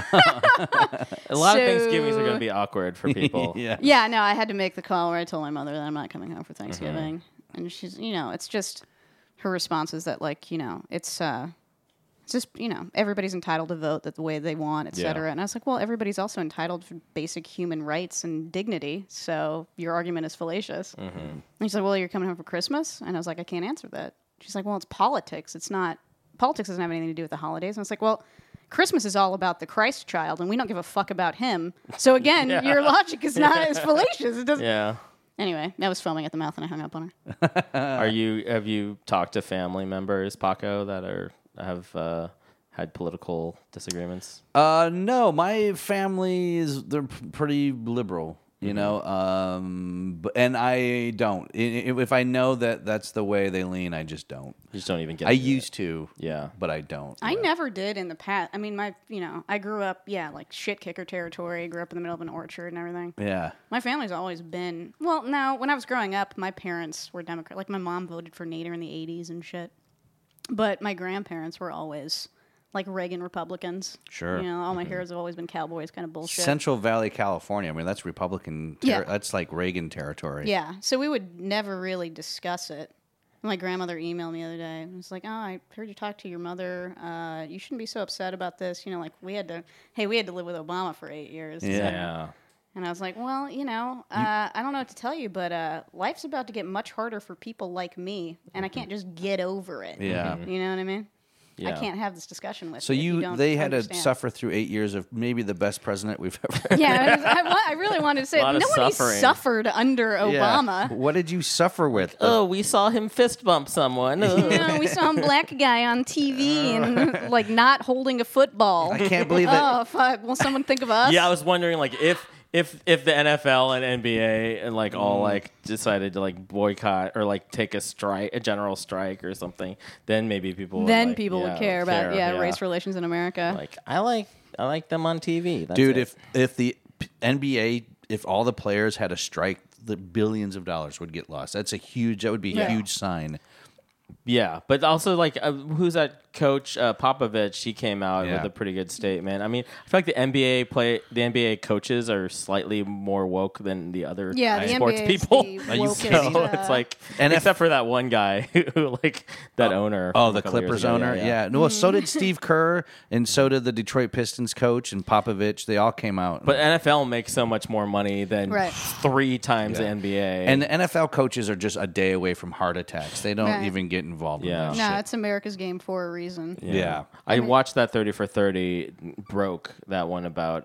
A lot of Thanksgivings are going to be awkward for people. Yeah, no, I had to make the call where I told my mother that I'm not coming home for Thanksgiving. And she's, it's just her response is that, like, it's just, everybody's entitled to vote the way they want, et cetera. And I was like, well, everybody's also entitled to basic human rights and dignity. So your argument is fallacious. And she's like, well, you're coming home for Christmas? And I was like, I can't answer that. She's like, well, it's politics. Politics doesn't have anything to do with the holidays. And I was like, well, Christmas is all about the Christ child, and we don't give a fuck about him. So again, your logic is not as fallacious. It doesn't. Yeah. Anyway, I was foaming at the mouth, and I hung up on her. Have you talked to family members, Paco, that have had political disagreements? No, my family they're pretty liberal. You know, and I don't. If I know that that's the way they lean, I just don't. You just don't even get. I used to, yeah, but I don't. I never did in the past. I mean, I grew up, like shit kicker territory. Grew up in the middle of an orchard and everything. Yeah, my family's always been. Well, no, when I was growing up, my parents were Democrat. Like my mom voted for Nader in the '80s and shit, but my grandparents were always like Reagan Republicans. Sure. All my heroes have always been cowboys, kind of bullshit. Central Valley, California. I mean, that's Republican. Yeah. That's like Reagan territory. Yeah, so we would never really discuss it. My grandmother emailed me the other day. It was like, "Oh, I heard you talk to your mother. You shouldn't be so upset about this. Like we had to live with Obama for 8 years." Yeah. And I was like, "Well, I don't know what to tell you, but life's about to get much harder for people like me, and I can't just get over it." Yeah. You know what I mean? Yeah. I can't have this discussion with So you. If they had understand. to suffer through 8 years of maybe the best president we've ever. Yeah, I really wanted to say Lot of nobody suffering. suffered under Obama. What did you suffer with? Oh, we saw him fist bump someone. We saw a black guy on TV and like not holding a football. I can't believe that. Oh fuck! Will someone think of us? Yeah, I was wondering like if the NFL and NBA and like all like decided to like boycott or like take a general strike or something, then maybe people would, people would care about race relations in America. Like I like them on TV. That's Dude, it. if the NBA, if all the players had a strike, the billions of dollars would get lost. That would be a huge sign. Yeah, but also like who's that coach Popovich? He came out Yeah. with a pretty good statement. I mean, I feel like the NBA coaches are slightly more woke than the other the sports NBA is people. the Are you wokest, kidding? So it's like, except for that one guy who like that owner. Oh, from the a couple years Clippers ago. owner? Yeah. No, well, so did Steve Kerr, and so did the Detroit Pistons coach and Popovich. They all came out. But NFL makes so much more money than Right. 3 times the NBA. And the NFL coaches are just a day away from heart attacks. They don't Right. even get involved in Yeah. that No, shit. it's America's game for a reason. Yeah. I watched that 30 for 30 broke, that one about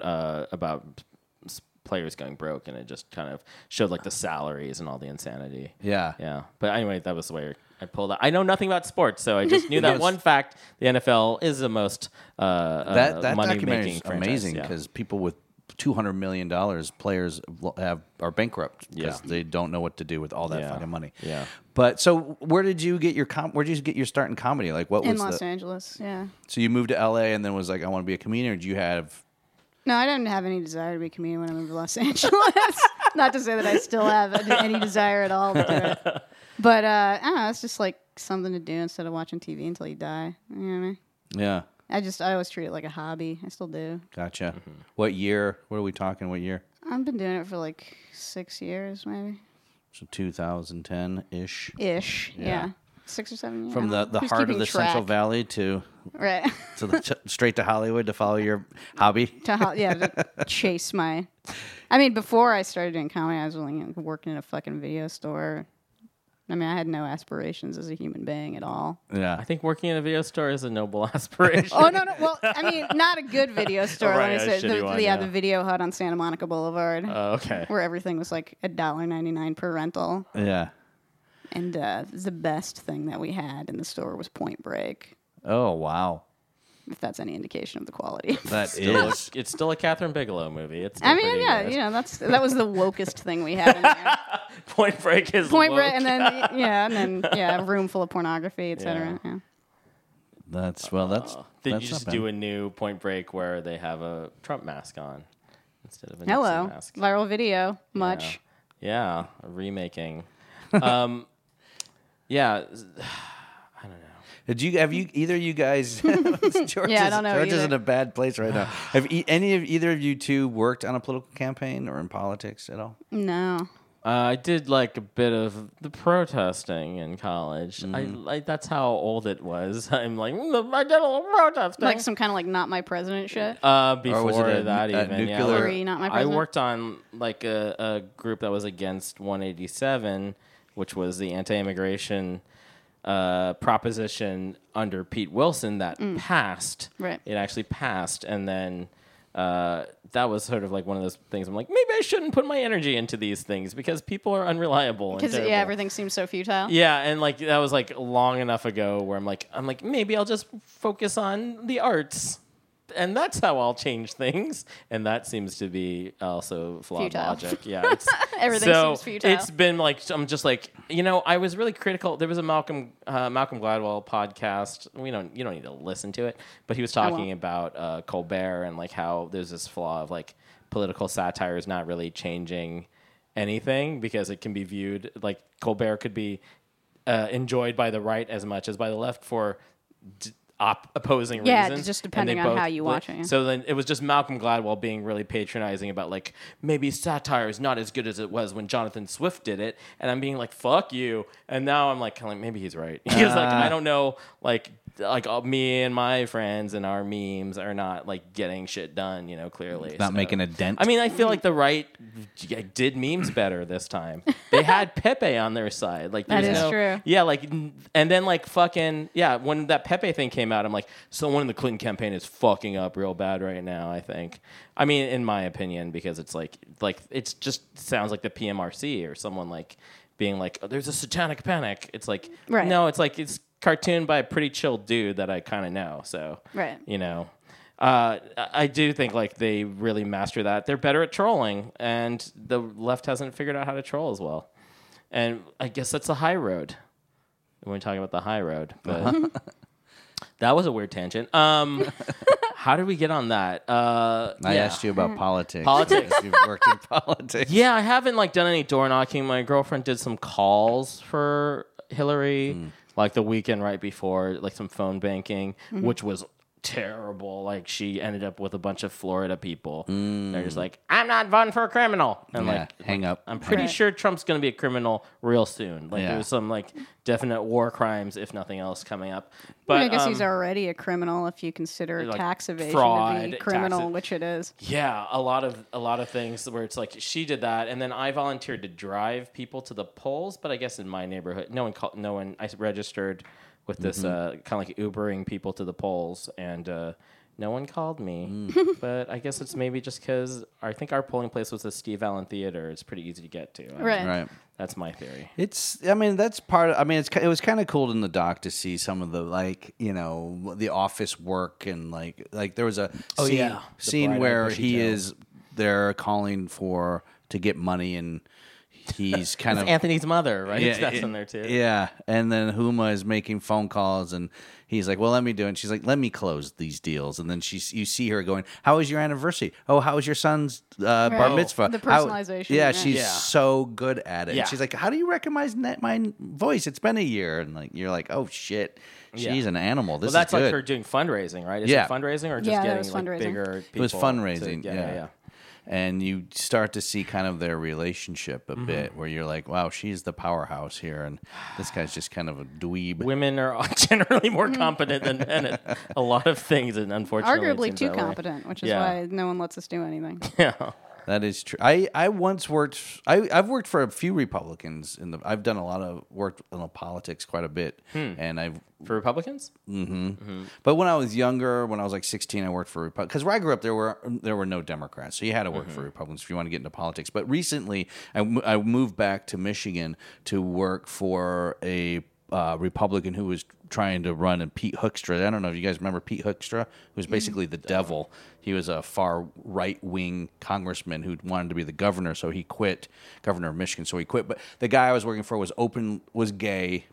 players going broke, and it just kind of showed like the salaries and all the insanity. Yeah. Yeah. But anyway, that was the way I pulled out. I know nothing about sports, so I just knew that one fact. The NFL is the most That money documentary making is franchise. amazing Yeah. because people with $200 million players are bankrupt because Yeah. they don't know what to do with all that Yeah. fucking money. Yeah. But so where did you get your start in comedy? Like what In was Los Angeles, yeah. So you moved to LA and then was like, I want to be a comedian, or did you have No, I didn't have any desire to be a comedian when I moved to Los Angeles. Not to say that I still have any desire at all to do it. But I don't know, it's just like something to do instead of watching TV until you die. You know what I mean? Yeah. I always treat it like a hobby. I still do. Gotcha. What year? What are we talking? What year? I've been doing it for like 6 years, maybe. So 2010-ish. Ish, yeah. 6 or 7 years. From I the don't know. Who's heart of keeping the track? Central Valley to Right. straight to Hollywood to follow your hobby. to chase my... I mean, before I started doing comedy, I was working in a fucking video store. I mean, I had no aspirations as a human being at all. Yeah. I think working in a video store is a noble aspiration. Oh, no. Well, I mean, not a good video store. Right, let me a say. shitty one, The yeah. Video Hut on Santa Monica Boulevard, Okay. where everything was like $1.99 per rental. Yeah. And the best thing that we had in the store was Point Break, Oh, wow. if that's any indication of the quality. That is. It's still a Catherine Bigelow movie. It's still I mean, pretty yeah, good. that was the wokest thing we had in there. Point Break is Point woke. Break, and then a room full of pornography, etc. Yeah. That's Did that's you not just bad. do a new Point Break where they have a Trump mask on instead of a Hello, Nixon mask? viral video, much. Yeah, a remaking. Yeah, I don't know. Have you either of you guys? George Yeah, I don't know George is either. in a bad place right now. Have either of you two worked on a political campaign or in politics at all? No. I did like a bit of the protesting in college. Mm-hmm. I that's how old it was. I'm like, I did a little protesting. Like some kind of like not my president shit. Before was it a that, even yeah. nuclear- Were you not my I president? worked on like a group that was against 187, which was the anti-immigration proposition under Pete Wilson that passed. Right. It actually passed, and then that was sort of like one of those things. I'm like, maybe I shouldn't put my energy into these things because people are unreliable. Because Because everything seems so futile. Yeah, and like that was like long enough ago where I'm like maybe I'll just focus on the arts, and that's how I'll change things. And that seems to be also flawed Futile. logic. Yeah, it's, Everything seems futile. It's been like I'm just like I was really critical. There was a Malcolm Gladwell podcast. You don't need to listen to it, but he was talking about Colbert and like how there's this flaw of like political satire is not really changing anything because it can be viewed like Colbert could be enjoyed by the right as much as by the left for opposing Yeah, reasons. just and depending they on both- how you watch it, yeah. So then it was just Malcolm Gladwell being really patronizing about like maybe satire is not as good as it was when Jonathan Swift did it, and I'm being like fuck you, and now I'm like kind of like maybe he's right. He's like I don't know like me and my friends and our memes are not like getting shit done, you know, clearly. Not making a dent. I mean, I feel like the right did memes better this time. They had Pepe on their side. Like That there's is no, true. Yeah, like and then like fucking yeah, when that Pepe thing came out, I'm like, someone in the Clinton campaign is fucking up real bad right now, I think. I mean, in my opinion, because it's like it's just sounds like the PMRC or someone like being like, oh, there's a satanic panic. It's like Right. no, it's like it's cartooned by a pretty chill dude that I kind of know. So Right. you know. I do think like they really master that. They're better at trolling, and the left hasn't figured out how to troll as well. And I guess that's the high road. When we're talking about the high road, but that was a weird tangent. How did we get on that? I asked you about politics. Politics. If you've worked in politics. Yeah, I haven't like done any door knocking. My girlfriend did some calls for Hillary, like the weekend right before, like some phone banking, which was terrible. Like she ended up with a bunch of Florida people. They're just like, I'm not voting for a criminal, and Yeah, like hang up. I'm pretty Right. sure Trump's going to be a criminal real soon. Like Yeah. there's some like definite war crimes, if nothing else, coming up. But I guess he's already a criminal if you consider like tax evasion fraud, to be criminal, tax- which it is. yeah, a lot of things where it's like she did that, and then I volunteered to drive people to the polls. But I guess in my neighborhood, no one. I registered with this kind of like Ubering people to the polls, and no one called me. But I guess it's maybe just because I think our polling place was the Steve Allen Theater. It's pretty easy to get to. Right. Right. That's my theory. I mean, that's part of, I mean, it was kind of cool in the doc to see some of the, like, you know, the office work and like there was a scene bright-eyed, where bushy he tail. is there calling to get money, and he's kind of Anthony's mother, right? That's in there too. Yeah, and then Huma is making phone calls, and he's like, "Well, let me do it." And she's like, "Let me close these deals." And then you see her going, "How was your anniversary? Oh, how was your son's bar Right. mitzvah?" The personalization, Yeah, right. she's Yeah. so good at it. Yeah. And she's like, "How do you recognize my voice? It's been a year." And like you're like, "Oh shit, she's an animal. This Well, that's is good." like her doing fundraising, right? Is Yeah. it fundraising or just Yeah, that getting was like fundraising. bigger people? It was fundraising. to- yeah. And you start to see kind of their relationship a bit, where you're like, "Wow, she's the powerhouse here, and this guy's just kind of a dweeb." Women are generally more competent than men at a lot of things, and unfortunately, it Arguably seems too that way. competent, which is Yeah. why no one lets us do anything. Yeah. That is true. I once worked. I've worked for a few Republicans I've done a lot of work in politics quite a bit, and I've. For Republicans? But when I was younger, when I was like 16, I worked for Republicans. Because where I grew up, there were no Democrats, so you had to work for Republicans if you want to get into politics. But recently, I moved back to Michigan to work for a Republican who was trying to run, and Pete Hoekstra. I don't know if you guys remember Pete Hoekstra, who was basically the devil. He was a far right-wing congressman who wanted to be the governor, so he quit, governor of Michigan, so he quit. But the guy I was working for was gay,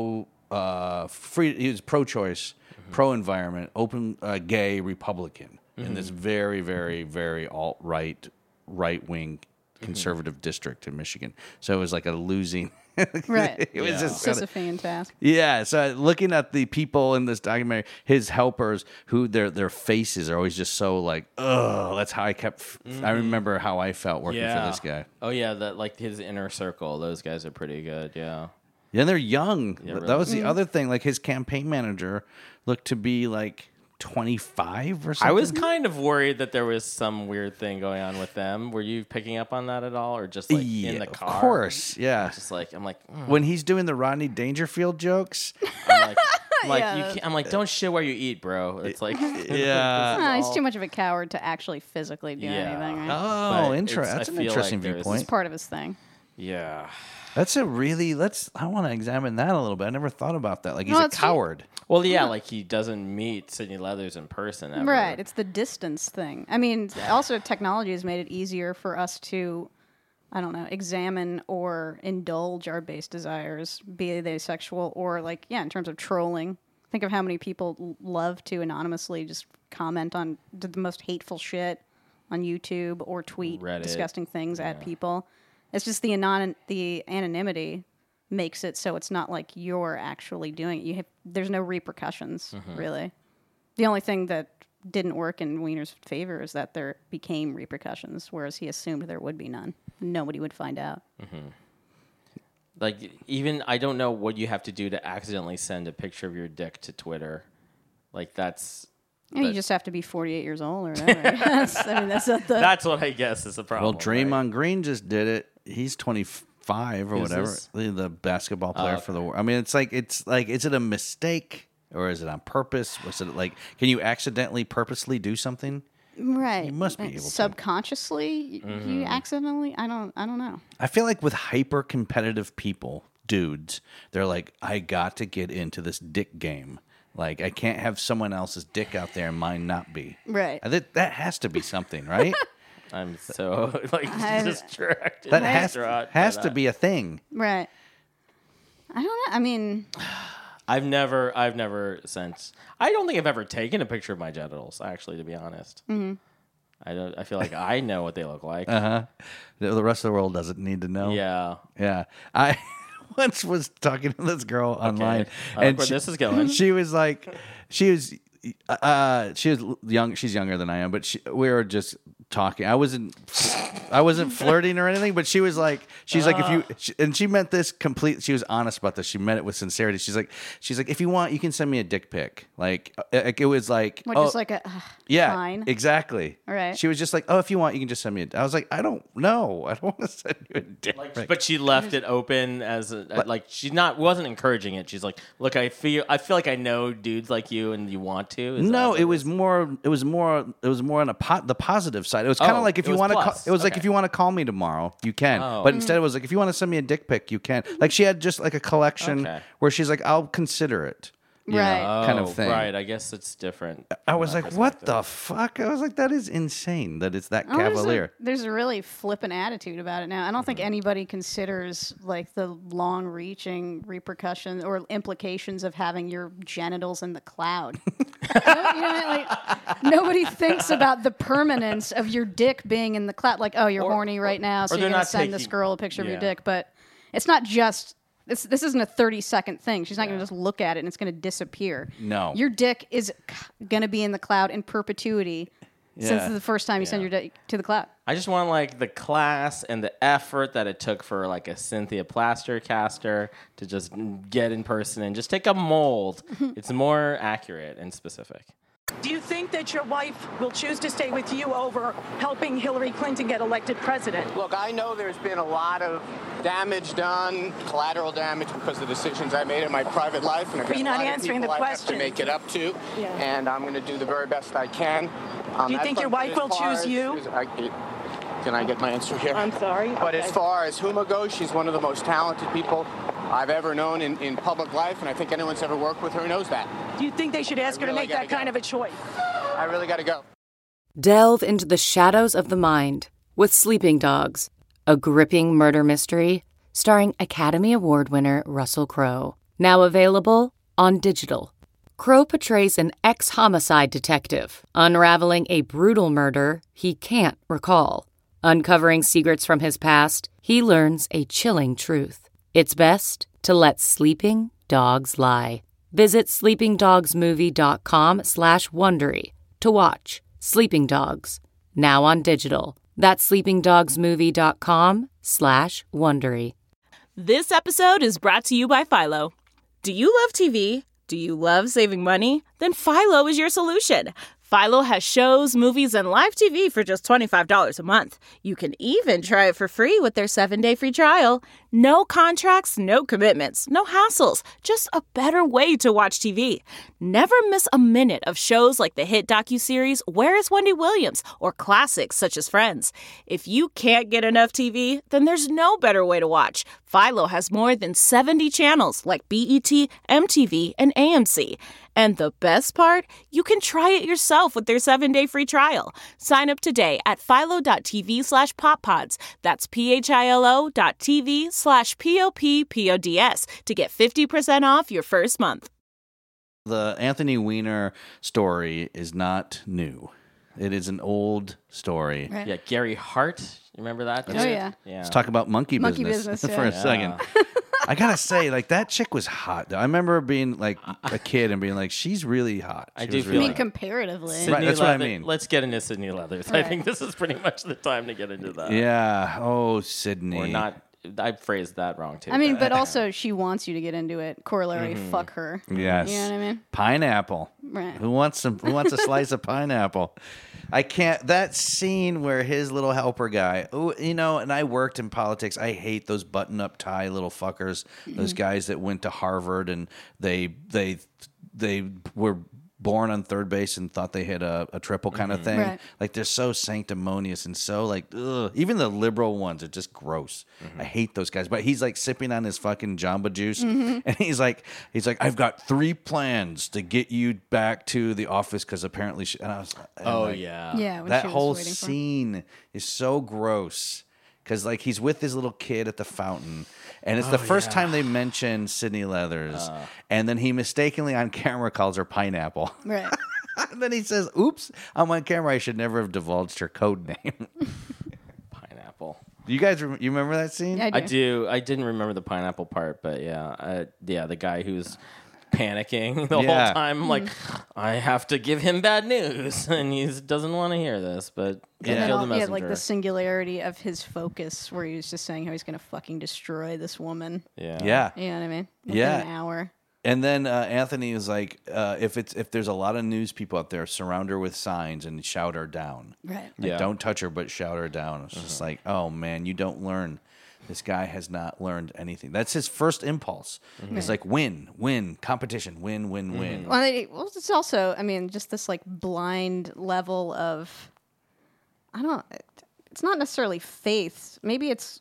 free. He was pro-choice, pro-environment, open, gay Republican in this very, very, very alt-right, right-wing conservative district in Michigan. So it was like a losing. Right. It was just kinda- Sisyphean task. yeah, so looking at the people in this documentary, his helpers, who their faces are always just so like, ugh. That's how I kept. I remember how I felt working for this guy. Oh yeah, that like his inner circle. Those guys are pretty good. Yeah. Yeah, and they're young. Yeah, That really. was the other thing. Like his campaign manager looked to be like 25 or something. I was kind of worried that there was some weird thing going on with them. Were you picking up on that at all, or just like in the car? Of course, yeah. Just like I'm like, When he's doing the Rodney Dangerfield jokes, I'm like, Yeah. you can't, I'm like, don't shit where you eat, bro. It's like, yeah. He's too much of a coward to actually physically do anything. Right? Oh, But interesting. I That's an feel like interesting there's- It's viewpoint. part of his thing. yeah. That's a really. I want to examine that a little bit. I never thought about that. Like he's No, a it's true. coward. Well, yeah, like he doesn't meet Sidney Leathers in person ever. Right. It's the distance thing. I mean, also technology has made it easier for us to, I don't know, examine or indulge our base desires, be they sexual or like, yeah, in terms of trolling. Think of how many people love to anonymously just comment on the most hateful shit on YouTube or tweet Reddit. disgusting things at people. It's just the anonymity makes it so it's not like you're actually doing it. There's no repercussions, really. The only thing that didn't work in Wiener's favor is that there became repercussions, whereas he assumed there would be none. Nobody would find out. Mm-hmm. Like, even, I don't know what you have to do to accidentally send a picture of your dick to Twitter. Like, that's... Yeah, you just have to be 48 years old or whatever. That's not the... That's what I guess is the problem. Well, Draymond right? Green just did it. He's 25 or Who's whatever. this? The basketball player for the... I mean, it's like, is it a mistake or is it on purpose? Was it like, can you accidentally, purposely do something? Right. You must be able to. Subconsciously, you accidentally... I don't know. I feel like with hyper competitive people, dudes, they're like, I got to get into this dick game. Like, I can't have someone else's dick out there and mine not be. Right. That has to be something, right? I'm so, distracted. That has to be a thing. Right. I don't know. I mean... I've never sent... I don't think I've ever taken a picture of my genitals, actually, to be honest. Mm-hmm. I feel like I know what they look like. Uh-huh. The rest of the world doesn't need to know. Yeah. Yeah. I once was talking to this girl online. And where this is going. She was like, she was young. She's younger than I am, but we were just talking. I wasn't flirting or anything, but she was like, and she meant this complete. She was honest about this. She meant it with sincerity. She's like, if you want, you can send me a dick pic. Like it was like, just like a yeah, fine. Exactly. All right. She was just like, if you want, you can just send me. I was like, I don't know. I don't want to send you a dick pic. But she left it open as like she wasn't encouraging it. She's like, look, I feel like I know dudes like you, and you want to. No, it was more on the positive side. It was kind of like if you want to. It was like if you want to call me tomorrow, you can. But instead, it was like if you want to send me a dick pic, you can. Like she had just like a collection where she's like, I'll consider it. Right. Kind of thing. Right. I guess it's different. I was like, what the fuck? I was like, that is insane that it's that cavalier. There's a really flippant attitude about it now. I don't think anybody considers like the long-reaching repercussions or implications of having your genitals in the cloud. Like nobody thinks about the permanence of your dick being in the cloud. Like, oh, you're horny right now, so you're going to send this girl a picture of your dick. But it's not just... This isn't a 30-second thing. She's not going to just look at it and it's going to disappear. No. Your dick is going to be in the cloud in perpetuity since the first time you send your dick to the cloud. I just want like the class and the effort that it took for like a Cynthia Plastercaster to just get in person and just take a mold. It's more accurate and specific. Do you think that your wife will choose to stay with you over helping Hillary Clinton get elected president? Look, I know there's been a lot of damage done, collateral damage because of decisions I made in my private life. And I've got You're not answering the question. I have to make it up to, and I'm going to do the very best I can. Do you think your wife will choose you? Can I get my answer here? I'm sorry. But as far as Huma goes, she's one of the most talented people I've ever known in public life, and I think anyone's ever worked with her knows that. Do you think they should ask her to make that kind of a choice? I really got to go. Delve into the shadows of the mind with Sleeping Dogs, a gripping murder mystery starring Academy Award winner Russell Crowe. Now available on digital. Crowe portrays an ex-homicide detective unraveling a brutal murder he can't recall. Uncovering secrets from his past, he learns a chilling truth. It's best to let sleeping dogs lie. Visit sleepingdogsmovie.com/Wondery to watch Sleeping Dogs, now on digital. That's sleepingdogsmovie.com/Wondery. This episode is brought to you by Philo. Do you love TV? Do you love saving money? Then Philo is your solution. Philo has shows, movies, and live TV for just $25 a month. You can even try it for free with their 7-day free trial. No contracts, no commitments, no hassles. Just a better way to watch TV. Never miss a minute of shows like the hit docuseries Where is Wendy Williams? Or classics such as Friends. If you can't get enough TV, then there's no better way to watch. Philo has more than 70 channels like BET, MTV, and AMC. And the best part? You can try it yourself with their 7-day free trial. Sign up today at philo.tv/poppods. That's philo.tv/POPPODS to get 50% off your first month. The Anthony Weiner story is not new. It is an old story. Right. Yeah, Gary Hart. You remember that? Oh, yeah. Let's talk about monkey business yeah. for a second. I gotta say, like, that chick was hot, though. I remember being like a kid and being like, she's really hot. I She do was feel really I mean, like- comparatively. Sydney Right, that's what I Leather- mean. Let's get into Sydney Leathers. I Right. think this is pretty much the time to get into that. Yeah. Oh, Sydney. Or not. I phrased that wrong too. I mean, but also she wants you to get into it. Corollary, Mm-hmm. fuck her. Yes. You know what I mean? Pineapple. Right. Who wants a slice of pineapple? I can't. That scene where his little helper guy, and I worked in politics. I hate those button-up tie little fuckers. Those guys that went to Harvard and they were born on third base and thought they hit a triple kind of thing. Right. Like, they're so sanctimonious and so like, ugh. Even the liberal ones are just gross. I hate those guys. But he's like sipping on his fucking Jamba Juice, and he's like, I've got 3 plans to get you back to the office because apparently, and I was, and oh like, yeah. Yeah. When that she was whole waiting for him. scene is so gross because like he's with his little kid at the fountain. And it's the first time they mention Sydney Leathers. And then he mistakenly on camera calls her Pineapple. Right. And then he says, oops, I'm on camera. I should never have divulged her code name. Pineapple. You guys, you remember that scene? I do. I do. I didn't remember the pineapple part, but yeah, the guy who's panicking the Yeah. whole time. I'm like, I have to give him bad news, and he doesn't want to hear this. But And then kill the all- messenger. like the singularity of his focus, where he was just saying how he's going to fucking destroy this woman. yeah. Yeah. You know what I mean? Within Yeah. an hour. And then Anthony is like, if there's a lot of news people out there, surround her with signs and shout her down. Right. Like, Yeah. don't touch her, but shout her down. It's just like, oh man, you don't learn. This guy has not learned anything. That's his first impulse. It's like win, competition, win. Well, it's also, I mean, just this like blind level of, it's not necessarily faith. Maybe it's,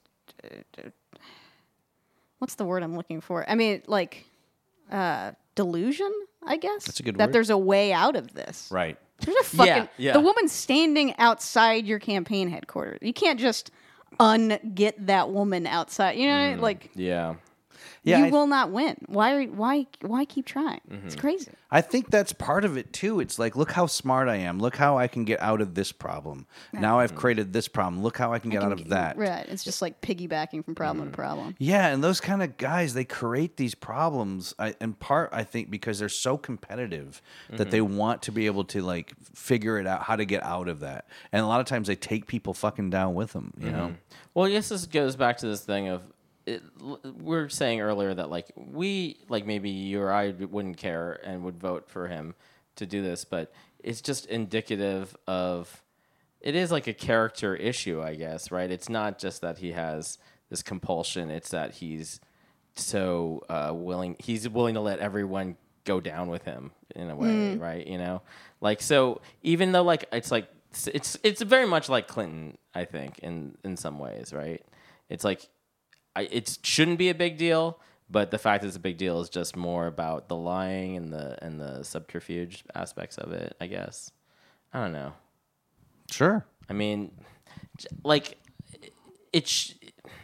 what's the word I'm looking for? I mean, like, delusion, I guess. That's a good that word. there's a way out of this. Right. There's a fucking, yeah. the woman's standing outside your campaign headquarters. You can't just get that woman outside. You know, like, Yeah. Yeah, you I- will not win. Why keep trying? It's crazy. I think that's part of it too. It's like, look how smart I am. Look how I can get out of this problem. Now I've created this problem. Look how I can get out of that. Right. It's just like piggybacking from problem to problem. Yeah, and those kind of guys, they create these problems. In part, I think, because they're so competitive that they want to be able to like figure it out, how to get out of that. And a lot of times, they take people fucking down with them. You know. Well, I guess this goes back to this thing of we're saying earlier that like we like maybe you or I wouldn't care and would vote for him to do this, but it's just indicative of it is like a character issue, I guess, right? It's not just that he has this compulsion; it's that he's so willing. He's willing to let everyone go down with him in a way, right? You know, like so. Even though like it's very much like Clinton, I think, in some ways, right? It's like. It shouldn't be a big deal, but the fact it's a big deal is just more about the lying and the subterfuge aspects of it, I guess. I don't know. Sure. I mean, like it's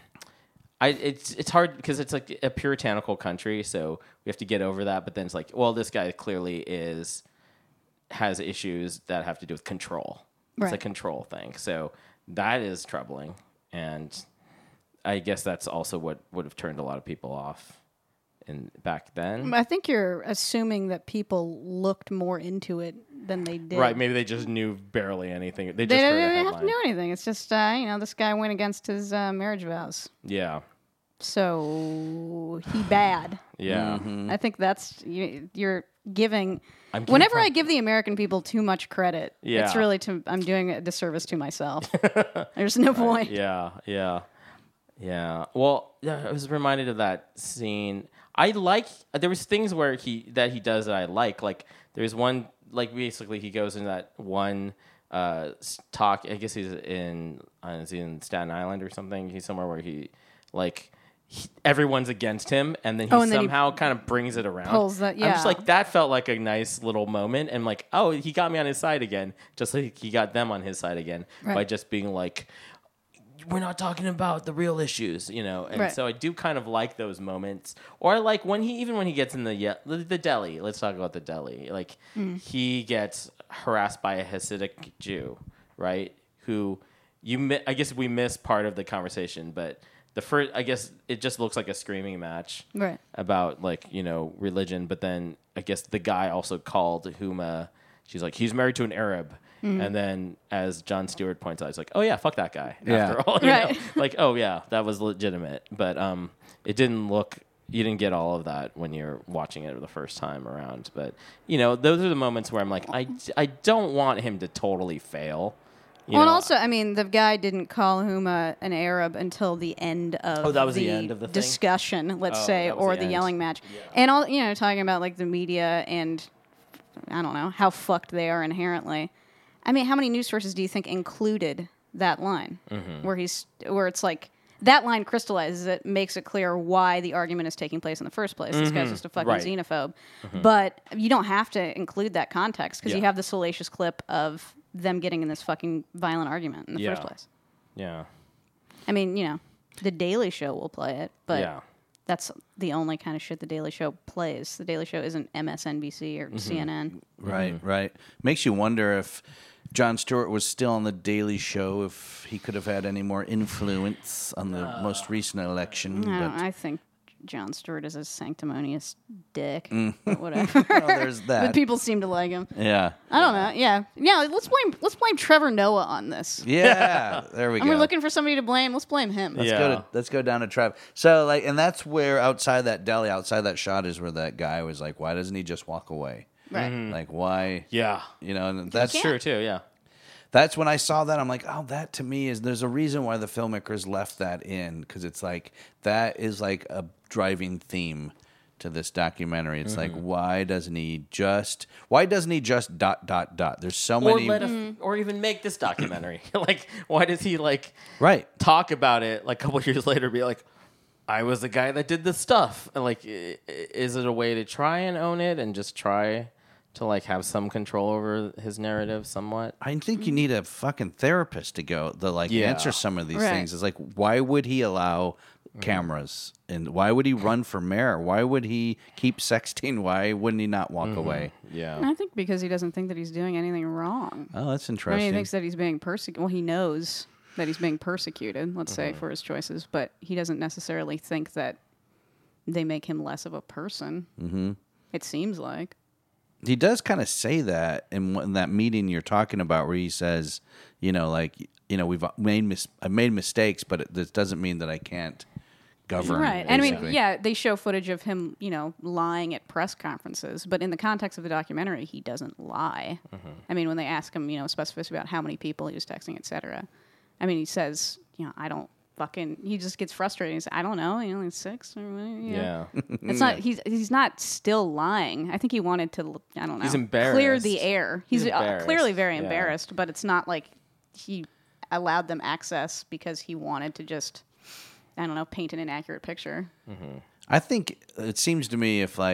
hard because it's like a puritanical country, so we have to get over that. But then it's like, well, this guy clearly has issues that have to do with control. It's a Right. control thing, so that is troubling and. I guess that's also what would have turned a lot of people off back then. I think you're assuming that people looked more into it than they did. Right, maybe they just knew barely anything. They They just heard a didn't have headline. to know anything. It's just, this guy went against his marriage vows. Yeah. So he bad. Yeah. I think that's, you're giving... I'm giving Whenever I give the American people too much credit, Yeah. it's really, I'm doing a disservice to myself. There's no point. Yeah, yeah. Yeah. Well, I was reminded of that scene. There was things where he does that I like. Like there's one, like basically he goes in that one talk. I guess he's in Staten Island or something. He's somewhere where everyone's against him, and then he and then he somehow kind of brings it around. pulls that- I'm just yeah. like, that felt like a nice little moment, and like, oh, he got me on his side again, just like he got them on his side again by Right. just being like, we're not talking about the real issues, you know. And Right. so I do kind of like those moments, or I like when he gets in the deli. Let's talk about the deli. Like he gets harassed by a Hasidic Jew, right? Who I guess we missed part of the conversation, but the first, I guess it just looks like a screaming match Right. about like, religion. But then I guess the guy also called Huma. She's like, he's married to an Arab. And then as Jon Stewart points out, he's like, oh yeah, fuck that guy. Yeah. After all, Right. like, oh yeah, that was legitimate. But it didn't look, you didn't get all of that when you're watching it the first time around. But, those are the moments where I'm like, I don't want him to totally fail. Well, and also, I mean, the guy didn't call Huma an Arab until the end of that was the end of the thing? discussion, let's say, that was or the the end. yelling match. And all, talking about like the media and I don't know how fucked they are inherently. I mean, how many news sources do you think included that line where it's like that line crystallizes it, makes it clear why the argument is taking place in the first place. This guy's just a fucking Right. xenophobe. But you don't have to include that context because you have the salacious clip of them getting in this fucking violent argument in the first place. Yeah. I mean, The Daily Show will play it, but Yeah. that's the only kind of shit The Daily Show plays. The Daily Show isn't MSNBC or CNN. Right. Makes you wonder if Jon Stewart was still on The Daily Show, if he could have had any more influence on the most recent election. No, But I think Jon Stewart is a sanctimonious dick. But whatever. well, there's that. But people seem to like him. Yeah. I don't know. Yeah. Let's blame Trevor Noah on this. Yeah. There we And go. we're looking for somebody to blame. Let's blame him. Let's go down to Trev. So and that's where outside that deli, outside that shot is where that guy was like, why doesn't he just walk away? Right. Like why? Yeah. And that's can't. True too, yeah. That's when I saw that. I'm like, oh, that to me there's a reason why the filmmakers left that in, because it's like that is like a driving theme to this documentary. It's like, why doesn't he just dot. There's so many. Or even make this documentary. Like, why does he Right. talk about it like a couple years later? Be like, I was the guy that did this stuff. And like, is it a way to try and own it and just try to have some control over his narrative somewhat? I think you need a fucking therapist to go answer some of these Right. things. It's like, why would he allow cameras, and why would he run for mayor? Why would he keep sexting? Why wouldn't he not walk away? Yeah. I think because he doesn't think that he's doing anything wrong. Oh, that's I interesting. mean, he thinks that he's being persecuted. Well, he knows that he's being persecuted, let's say, for his choices, but he doesn't necessarily think that they make him less of a person. Mm-hmm. It seems like. He does kind of say that in that meeting you're talking about, where he says, I've made mistakes, but this doesn't mean that I can't govern. Right. And I mean, basically. yeah, they show footage of him, lying at press conferences, but in the context of the documentary, he doesn't lie. I mean, when they ask him, specifics about how many people he was texting, etc. I mean, he says, I don't fucking, he just gets frustrated. He says, I don't know, like 6 or whatever. Yeah. It's not, he's not still lying. I think he wanted to, I don't know. He's embarrassed. Clear the air. He's embarrassed. Clearly very Yeah. embarrassed, but it's not like he allowed them access because he wanted to just, I don't know, paint an inaccurate picture. I think it seems to me if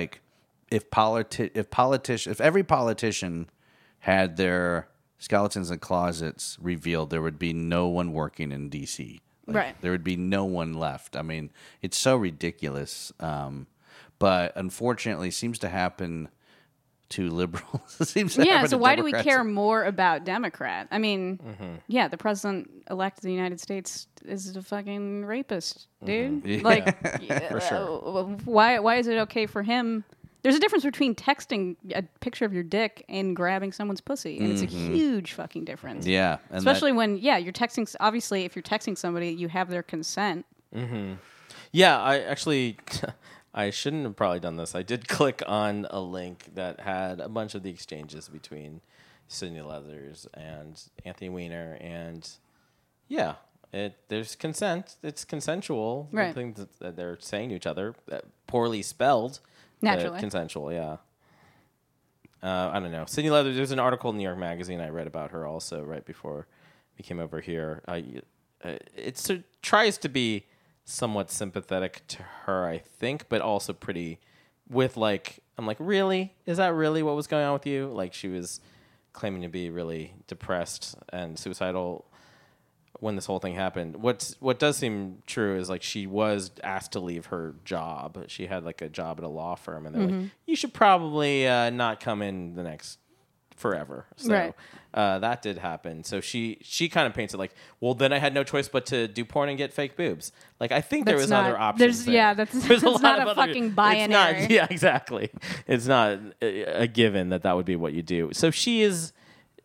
every politician had their skeletons in closets revealed, there would be no one working in D.C. Right. There would be no one left. I mean, it's so ridiculous. But unfortunately, it seems to happen to liberals. It seems to Yeah, happen so to why do we Democrats. care more about Democrat? I mean, yeah, the president-elect of the United States is a fucking rapist, dude. Yeah. Like, For sure. Why is it okay for him? There's a difference between texting a picture of your dick and grabbing someone's pussy, and it's a huge fucking difference. Yeah. And Especially when, you're texting, obviously, if you're texting somebody, you have their consent. Yeah, I actually, I shouldn't have probably done this. I did click on a link that had a bunch of the exchanges between Sydney Leathers and Anthony Weiner, and yeah, there's consent. It's consensual. Right. The things that they're saying to each other, poorly spelled. Naturally. Consensual, yeah. I don't know. Sydney Leathers, there's an article in New York Magazine I read about her also right before we came over here. It tries to be somewhat sympathetic to her, I think, but also pretty with I'm like, really? Is that really what was going on with you? Like, she was claiming to be really depressed and suicidal when this whole thing happened. What does seem true is she was asked to leave her job. She had a job at a law firm, and they're like, you should probably not come in the next forever. So Right. That did happen. So she kind of paints it like, well, then I had no choice but to do porn and get fake boobs. Like, I think there was other options. There's not a fucking binary. Yeah, exactly. It's not a given that would be what you do. So she is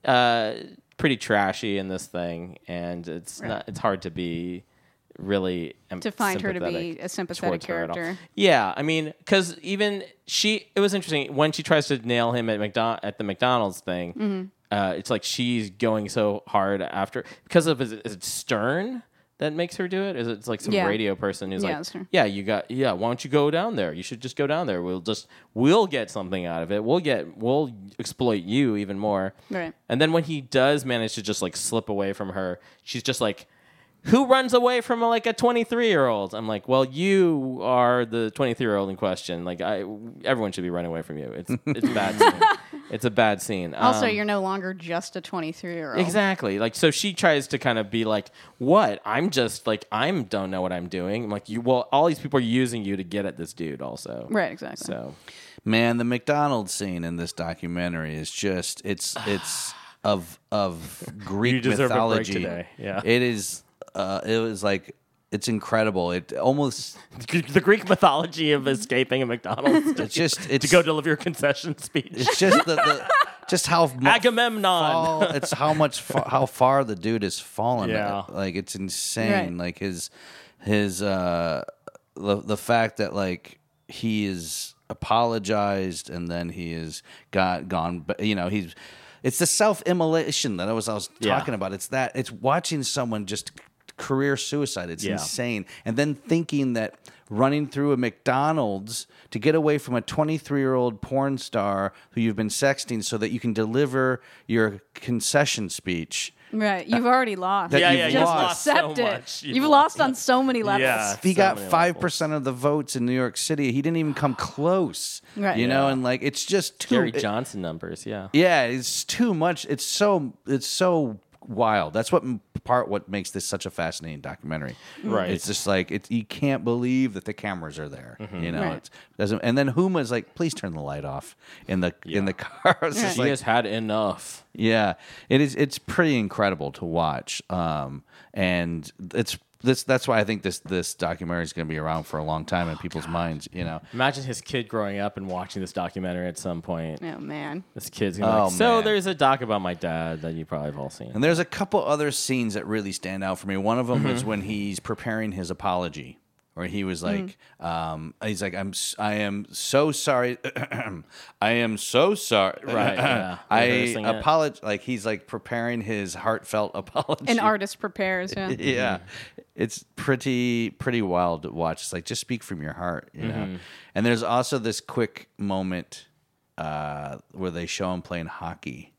pretty trashy in this thing, and it's not. It's hard to be really to find her to be a sympathetic character. Yeah, I mean, because even it was interesting when she tries to nail him at the McDonald's thing. Mm-hmm. It's like she's going so hard after because of is it Stern that makes her do it? Is it like some radio person who's like, why don't you go down there? You should just go down there. We'll get something out of it. We'll exploit you even more. Right. And then when he does manage to just like slip away from her, she's just like, who runs away from like a 23-year-old? I'm like, well, you are the 23-year-old in question. Like, everyone should be running away from you. It's a bad scene. It's a bad scene. Also, you're no longer just a 23-year-old. Exactly. Like, so she tries to kind of be like, what? I'm just like, don't know what I'm doing. I'm like, all these people are using you to get at this dude also. Right, exactly. So, man, the McDonald's scene in this documentary is just, it's of Greek you deserve mythology. A break today. Yeah. It is. It was like, it's incredible. It almost the Greek mythology of escaping a McDonald's. It's to go deliver your concession speech. It's just just how Agamemnon. It's how far the dude has fallen. Yeah. Like it's insane. Right. Like his the fact that like he is apologized and then he is gone. But it's the self-immolation that I was talking about. It's watching someone just career suicide. It's insane. And then thinking that running through a McDonald's to get away from a 23-year-old porn star who you've been sexting so that you can deliver your concession speech. Right, you've already lost. You've just lost accept so it. much. You've lost on so many levels. Yeah. If he got 5% of the votes in New York City, he didn't even come close. Right. And like it's just too Gary Johnson numbers, yeah. Yeah, it's too much. It's so wild. That's what makes this such a fascinating documentary. Right. It's just like you can't believe that the cameras are there. Right. It doesn't. And then Huma's like, please turn the light off in the car. It's just She has had enough. Yeah, it is. It's pretty incredible to watch, and that's why I think this documentary is going to be around for a long time in people's minds. Imagine his kid growing up and watching this documentary at some point. Oh man, This kid's gonna be like, so there's a doc about my dad that you probably have all seen. And there's a couple other scenes that really stand out for me. One of them is when he's preparing his apology. Where he was like, he's like, I am so sorry. I am so sorry. Right, yeah. I Rehearsing it. apologize. Like he's like preparing his heartfelt apology. an artist prepares. Yeah. Yeah, it's pretty wild to watch. It's like just speak from your heart, And there's also this quick moment where they show him playing hockey,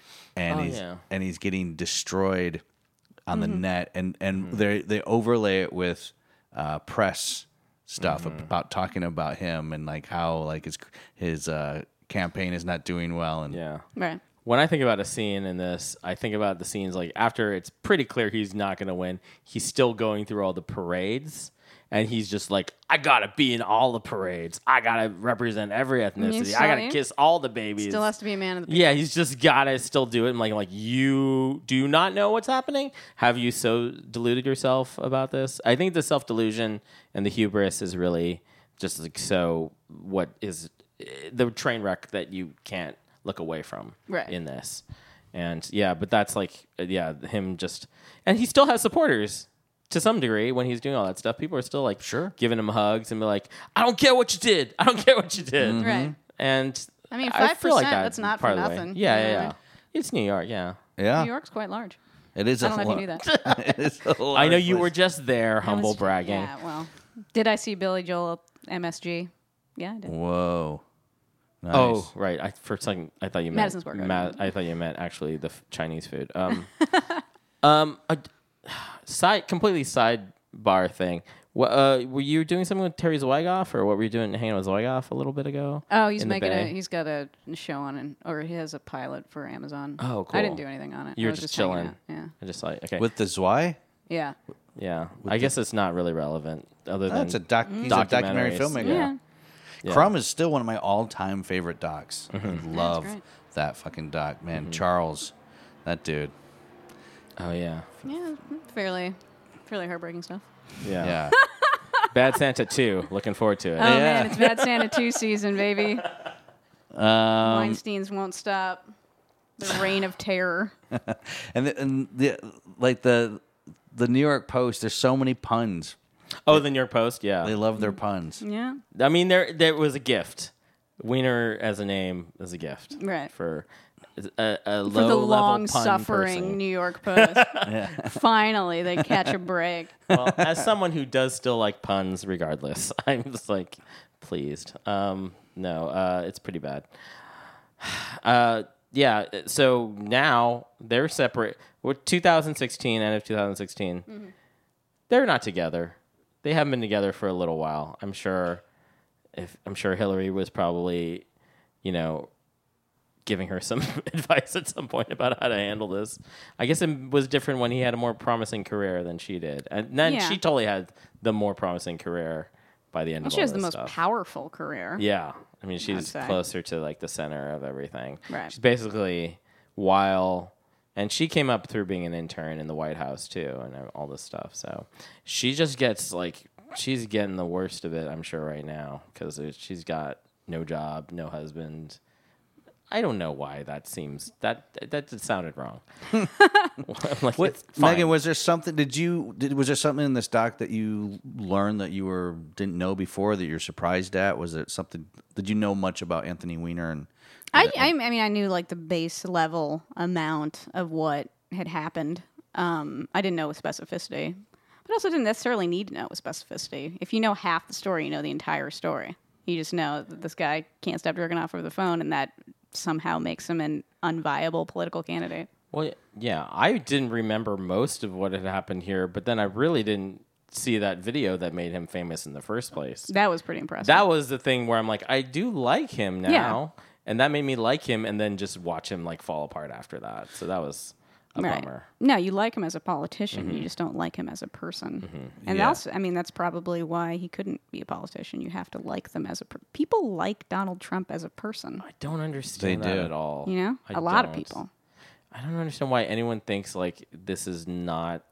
and he's getting destroyed on the net, and they overlay it with press stuff about talking about him and like how like his campaign is not doing well, and Right. When I think about a scene in this, I think about the scenes like after it's pretty clear he's not going to win. He's still going through all the parades, and he's just like, I gotta be in all the parades. I gotta represent every ethnicity. I gotta kiss all the babies. Still has to be a man of the people. Yeah, he's just gotta still do it. And like you do not know what's happening. Have you so deluded yourself about this? I think the self-delusion and the hubris is really just like so. What is the train wreck that you can't look away from in this? And but that's like him just, and he still has supporters. To some degree, when he's doing all that stuff, people are still like giving him hugs and be like, I don't care what you did. I don't care what you did. Right. And I mean, 5%, I feel like that's not for nothing. Yeah. It's New York, yeah. New York's quite large. It is. I don't know if you knew that. It is a I know you were just there, humble bragging. Yeah, well. Did I see Billy Joel MSG? Yeah, I did. Whoa. Nice. Oh, right. For a second, I thought you meant Madison Square Garden. I thought you meant actually the Chinese food. Completely sidebar thing. Were you doing something with Terry Zwigoff, or what were you doing hanging with Zwigoff a little bit ago? Oh, he's got a show on, or he has a pilot for Amazon. Oh, cool. I didn't do anything on it. You were I was just hanging chilling. out. Yeah. I just like okay. With the Zwei? Yeah. Yeah. I guess it's not really relevant other than He's a documentary filmmaker. Yeah. Yeah. Crumb is still one of my all-time favorite docs. I love great. that fucking doc, man. Charles, that dude. Oh yeah. Yeah, fairly heartbreaking stuff. Yeah. Bad Santa 2. Looking forward to it. Oh man, it's Bad Santa 2 season, baby. Weinstein's won't stop. The reign of terror. And the New York Post. There's so many puns. Oh, the New York Post. Yeah. They love their puns. Yeah. I mean, there was a gift. Wiener as a name is a gift. Right. For For a the low-level long-suffering pun New York Post. Finally, they catch a break. Well, as someone who does still like puns regardless, I'm just like pleased. No, it's pretty bad. Yeah, so now they're separate. We're 2016, end of 2016. Mm-hmm. They're not together. They haven't been together for a little while. I'm sure Hillary was probably, giving her some advice at some point about how to handle this. I guess it was different when he had a more promising career than she did. And then she totally had the more promising career by the end of all she has this the most stuff. powerful career. Yeah. I mean, she's closer to like the center of everything. Right. She's basically and she came up through being an intern in the White House too and all this stuff. So she just gets she's getting the worst of it, I'm sure, right now because she's got no job, no husband. I don't know why that seems that sounded wrong. Megan, was there something? Was there something in this doc that you learned that you didn't know before that you're surprised at? Was it something? Did you know much about Anthony Weiner? And I mean, I knew like the base level amount of what had happened. I didn't know with specificity, but also didn't necessarily need to know with specificity. If you know half the story, you know the entire story. You just know that this guy can't stop jerking off over the phone, and that somehow makes him an unviable political candidate. Well, yeah, I didn't remember most of what had happened here, but then I really didn't see that video that made him famous in the first place. That was pretty impressive. That was the thing where I'm like, I do like him now, and that made me like him, and then just watch him fall apart after that. So that was a bummer. No, you like him as a politician. You just don't like him as a person. And also, I mean, that's probably why he couldn't be a politician. You have to like them as a people like Donald Trump as a person. I don't understand that at all. A lot of people. I don't understand why anyone thinks this is not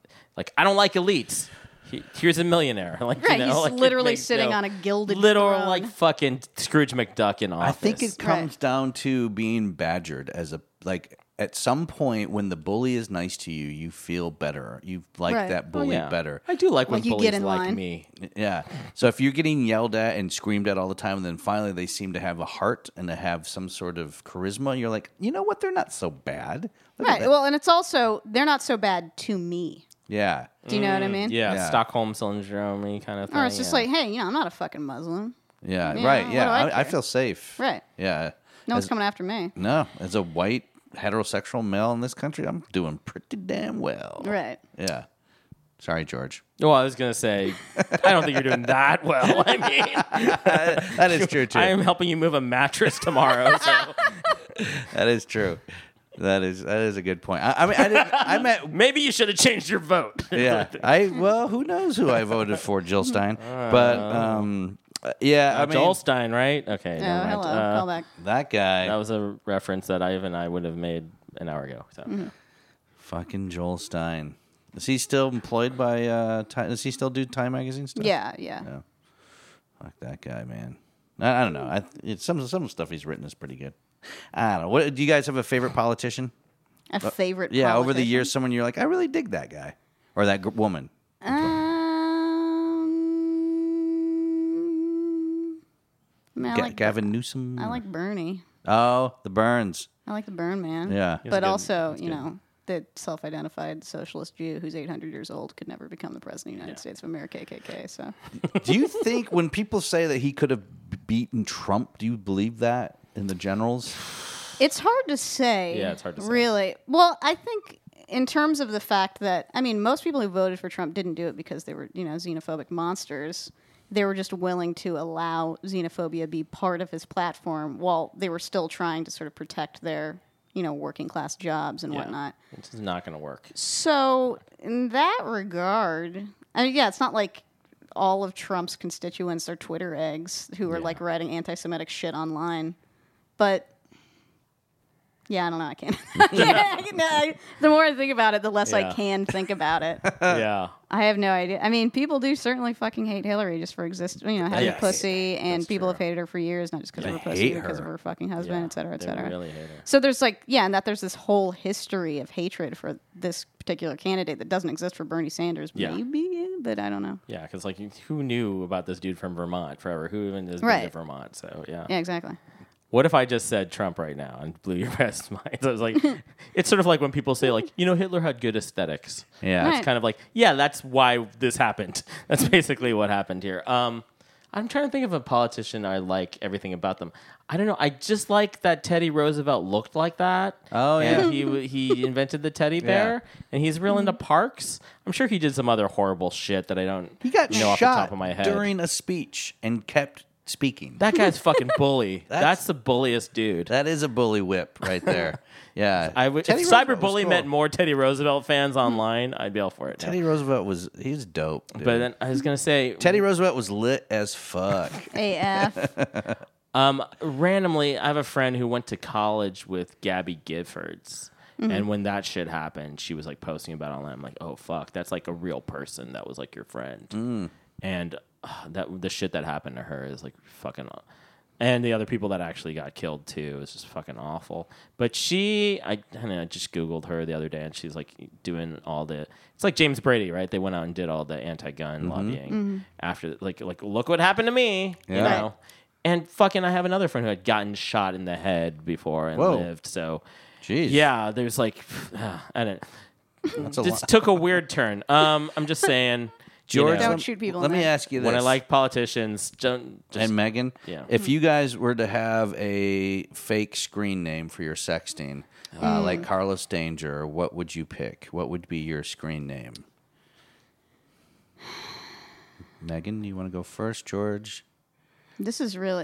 I don't like elites. Here's a millionaire. He's literally sitting on a gilded literal throne. Fucking Scrooge McDuck in office. I think it comes down to being badgered as a at some point when the bully is nice to you, you feel better. You like that bully better. I do like when you bullies get in like line. me. Yeah. So if you're getting yelled at and screamed at all the time, and then finally they seem to have a heart and to have some sort of charisma, you're like, you know what? They're not so bad. Look at Right. that. Well, and it's also, they're not so bad to me. Yeah. Do you know what I mean? Yeah, Stockholm syndrome kind of thing. Or it's just hey, I'm not a fucking Muslim. Yeah. Yeah, Right. what Yeah. do I I care? feel safe. Right. Yeah. No one's coming after me. No. As a white heterosexual male in this country, I'm doing pretty damn well. Right. Yeah. Sorry, George. Well, I was going to say, I don't think you're doing that well. I mean, That is true, too. I am helping you move a mattress tomorrow. So That is true. That is a good point. I meant maybe you should have changed your vote. yeah. Who knows who I voted for, Jill Stein? But Joel Stein, right? Okay. Oh, never mind. hello. Call back. that guy, That was a reference that Ivan and I would have made an hour ago. So. fucking Joel Stein. Is he still employed by? Does he still do Time Magazine stuff? Yeah. Fuck that guy, man. I don't know. Some stuff he's written is pretty good. I don't know. What do you guys have a favorite politician? A favorite Yeah, over the politician? years, someone you're like, I really dig that guy or that woman. I mean, I like Gavin Newsom. I like Bernie. Oh, the Burns. I like the Burn Man. Yeah. But also, the self-identified socialist Jew who's 800 years old could never become the president of the United States of America, KKK. So, Do you think when people say that he could have beaten Trump, do you believe that in the generals? it's hard to say. Yeah, it's hard to say. Really. Well, I think in terms of the fact that, I mean, most people who voted for Trump didn't do it because they were, xenophobic monsters. They were just willing to allow xenophobia be part of his platform while they were still trying to sort of protect their, working class jobs and whatnot. It's not going to work. So in that regard, I mean, it's not like all of Trump's constituents are Twitter eggs who are like writing anti-Semitic shit online. But yeah, I don't know. I can't. The more I think about it, the less I can think about it. Yeah. I have no idea. I mean, people do certainly fucking hate Hillary just for existing, having pussy, and people have hated her for years, not just because of her pussy, but because of her fucking husband, et cetera, et cetera. They really hate her. So there's and that there's this whole history of hatred for this particular candidate that doesn't exist for Bernie Sanders, maybe, but I don't know. Yeah, because who knew about this dude from Vermont forever? Who even has been to Vermont? So yeah. Yeah, exactly. What if I just said Trump right now and blew your best mind? So I was like, it's sort of like when people say, Hitler had good aesthetics. Yeah. It's kind of like, that's why this happened. That's basically what happened here. I'm trying to think of a politician I like everything about them. I don't know. I just like that Teddy Roosevelt looked like that. Oh, yeah. And he invented the teddy bear, and he's real into parks. I'm sure he did some other horrible shit that I don't He got know off the top of my head. during a speech and kept speaking. That guy's fucking bully. That's the bulliest dude. That is a bully whip right there. Yeah. If cyberbully meant more Teddy Roosevelt fans online, I'd be all for it. Teddy Roosevelt was dope. Dude. But then I was gonna say Teddy Roosevelt was lit as fuck. AF. Randomly, I have a friend who went to college with Gabby Giffords. And when that shit happened, she was like posting about it online. I'm like, oh fuck, that's like a real person that was like your friend. And that the shit that happened to her is like fucking, and the other people that actually got killed too is just fucking awful. But I just Googled her the other day, and she's like doing all it's like James Brady, right? They went out and did all the anti-gun lobbying after, like look what happened to me, you know. And fucking, I have another friend who had gotten shot in the head before and lived. So, jeez, yeah, there's like, I don't. This took a weird turn. I'm just saying. George, don't shoot people. Let me ask you this: when I like politicians, and Megan, if you guys were to have a fake screen name for your sexting, like Carlos Danger, what would you pick? What would be your screen name? Megan, you want to go first, George? This is a very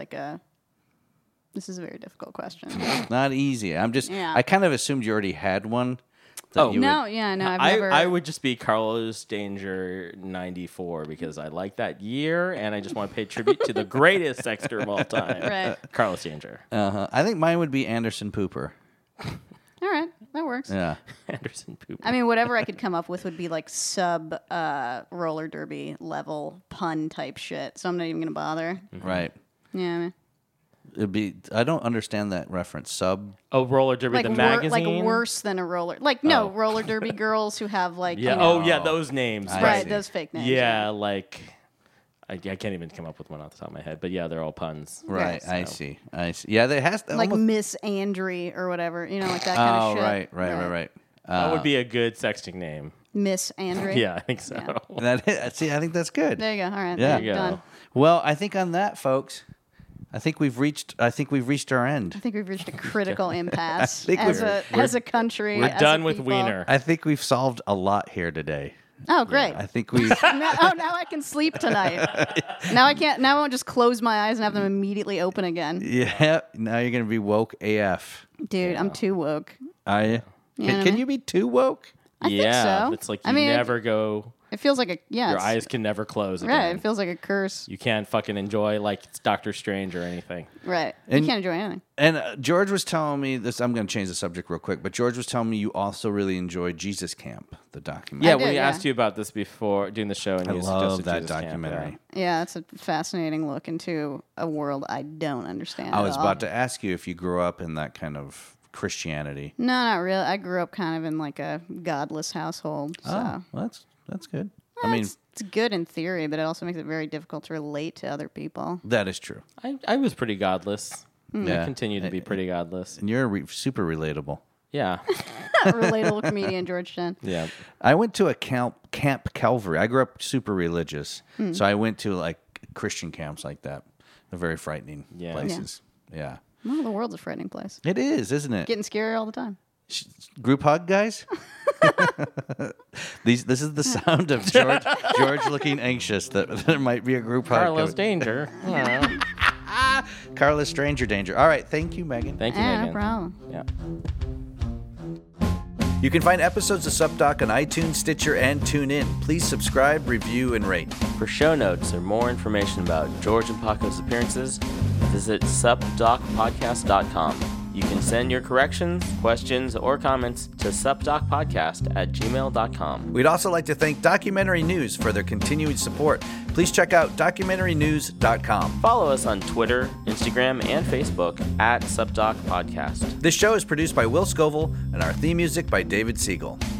difficult question. Not easy. I kind of assumed you already had one. I've never. I would just be Carlos Danger 94 because I like that year and I just want to pay tribute to the greatest sexter of all time, right? Carlos Danger. I think mine would be Anderson Pooper. All right, that works. Yeah, Anderson Pooper. I mean, whatever I could come up with would be like sub roller derby level pun type shit. So I'm not even gonna bother. Right. Yeah. I mean. It'd be. I don't understand that reference. Sub. Oh, roller derby, the magazine. Like worse than a roller. Like no roller derby girls who have like. Yeah. Those names. Right. Those fake names. Yeah, like. I can't even come up with one off the top of my head, but yeah, they're all puns. Right. Yeah, so. I see. Yeah, they has to like Miss Andry or whatever. Like that kind of shit. Right. That would be a good sexting name. Miss Andry. Yeah, I think so. Yeah. I think that's good. There you go. All right. Yeah. There you go. Done. Well, I think on that, folks. I think we've reached our end. I think we've reached a critical impasse as a country. We're done with Wiener. I think we've solved a lot here today. Oh, great! I think we. now I can sleep tonight. Now I can't. Now I won't just close my eyes and have them immediately open again. Yeah. Now you're gonna be woke AF. Dude, I'm too woke. Are you? Can you be too woke? I think so. It's like you never go. It feels like your eyes can never close again. Right, it feels like a curse. You can't fucking enjoy like it's Doctor Strange or anything. Right, you can't enjoy anything. And George was telling me this. I'm going to change the subject real quick, but George was telling me you also really enjoyed Jesus Camp, the documentary. Yeah, we asked you about this before doing the show, and I you love suggested that Jesus documentary. Camp, yeah, it's a fascinating look into a world I don't understand. I was about to ask you if you grew up in that kind of Christianity. No, not really. I grew up kind of in like a godless household. So. Oh, well, that's good. Well, I mean, it's good in theory, but it also makes it very difficult to relate to other people. That is true. I was pretty godless. Yeah. I continue to be pretty godless. And you're super relatable. Yeah. Relatable comedian, George Chen. Yeah. I went to a Camp Calvary. I grew up super religious. So I went to like Christian camps like that. They're very frightening places. Yeah. Well, the world's a frightening place. It is, isn't it? Getting scary all the time. Group hug, guys? This is the sound of George looking anxious that there might be a group hug. Carlos Danger. Carlos Stranger Danger. All right. Thank you, Megan. Thank you, Megan. No problem. Yeah. You can find episodes of SupDoc on iTunes, Stitcher, and TuneIn. Please subscribe, review, and rate. For show notes or more information about George and Paco's appearances, visit supdocpodcast.com. You can send your corrections, questions, or comments to supdocpodcast@gmail.com. We'd also like to thank Documentary News for their continued support. Please check out documentarynews.com. Follow us on Twitter, Instagram, and Facebook @SupDocPodcast. This show is produced by Will Scoville, and our theme music by David Siegel.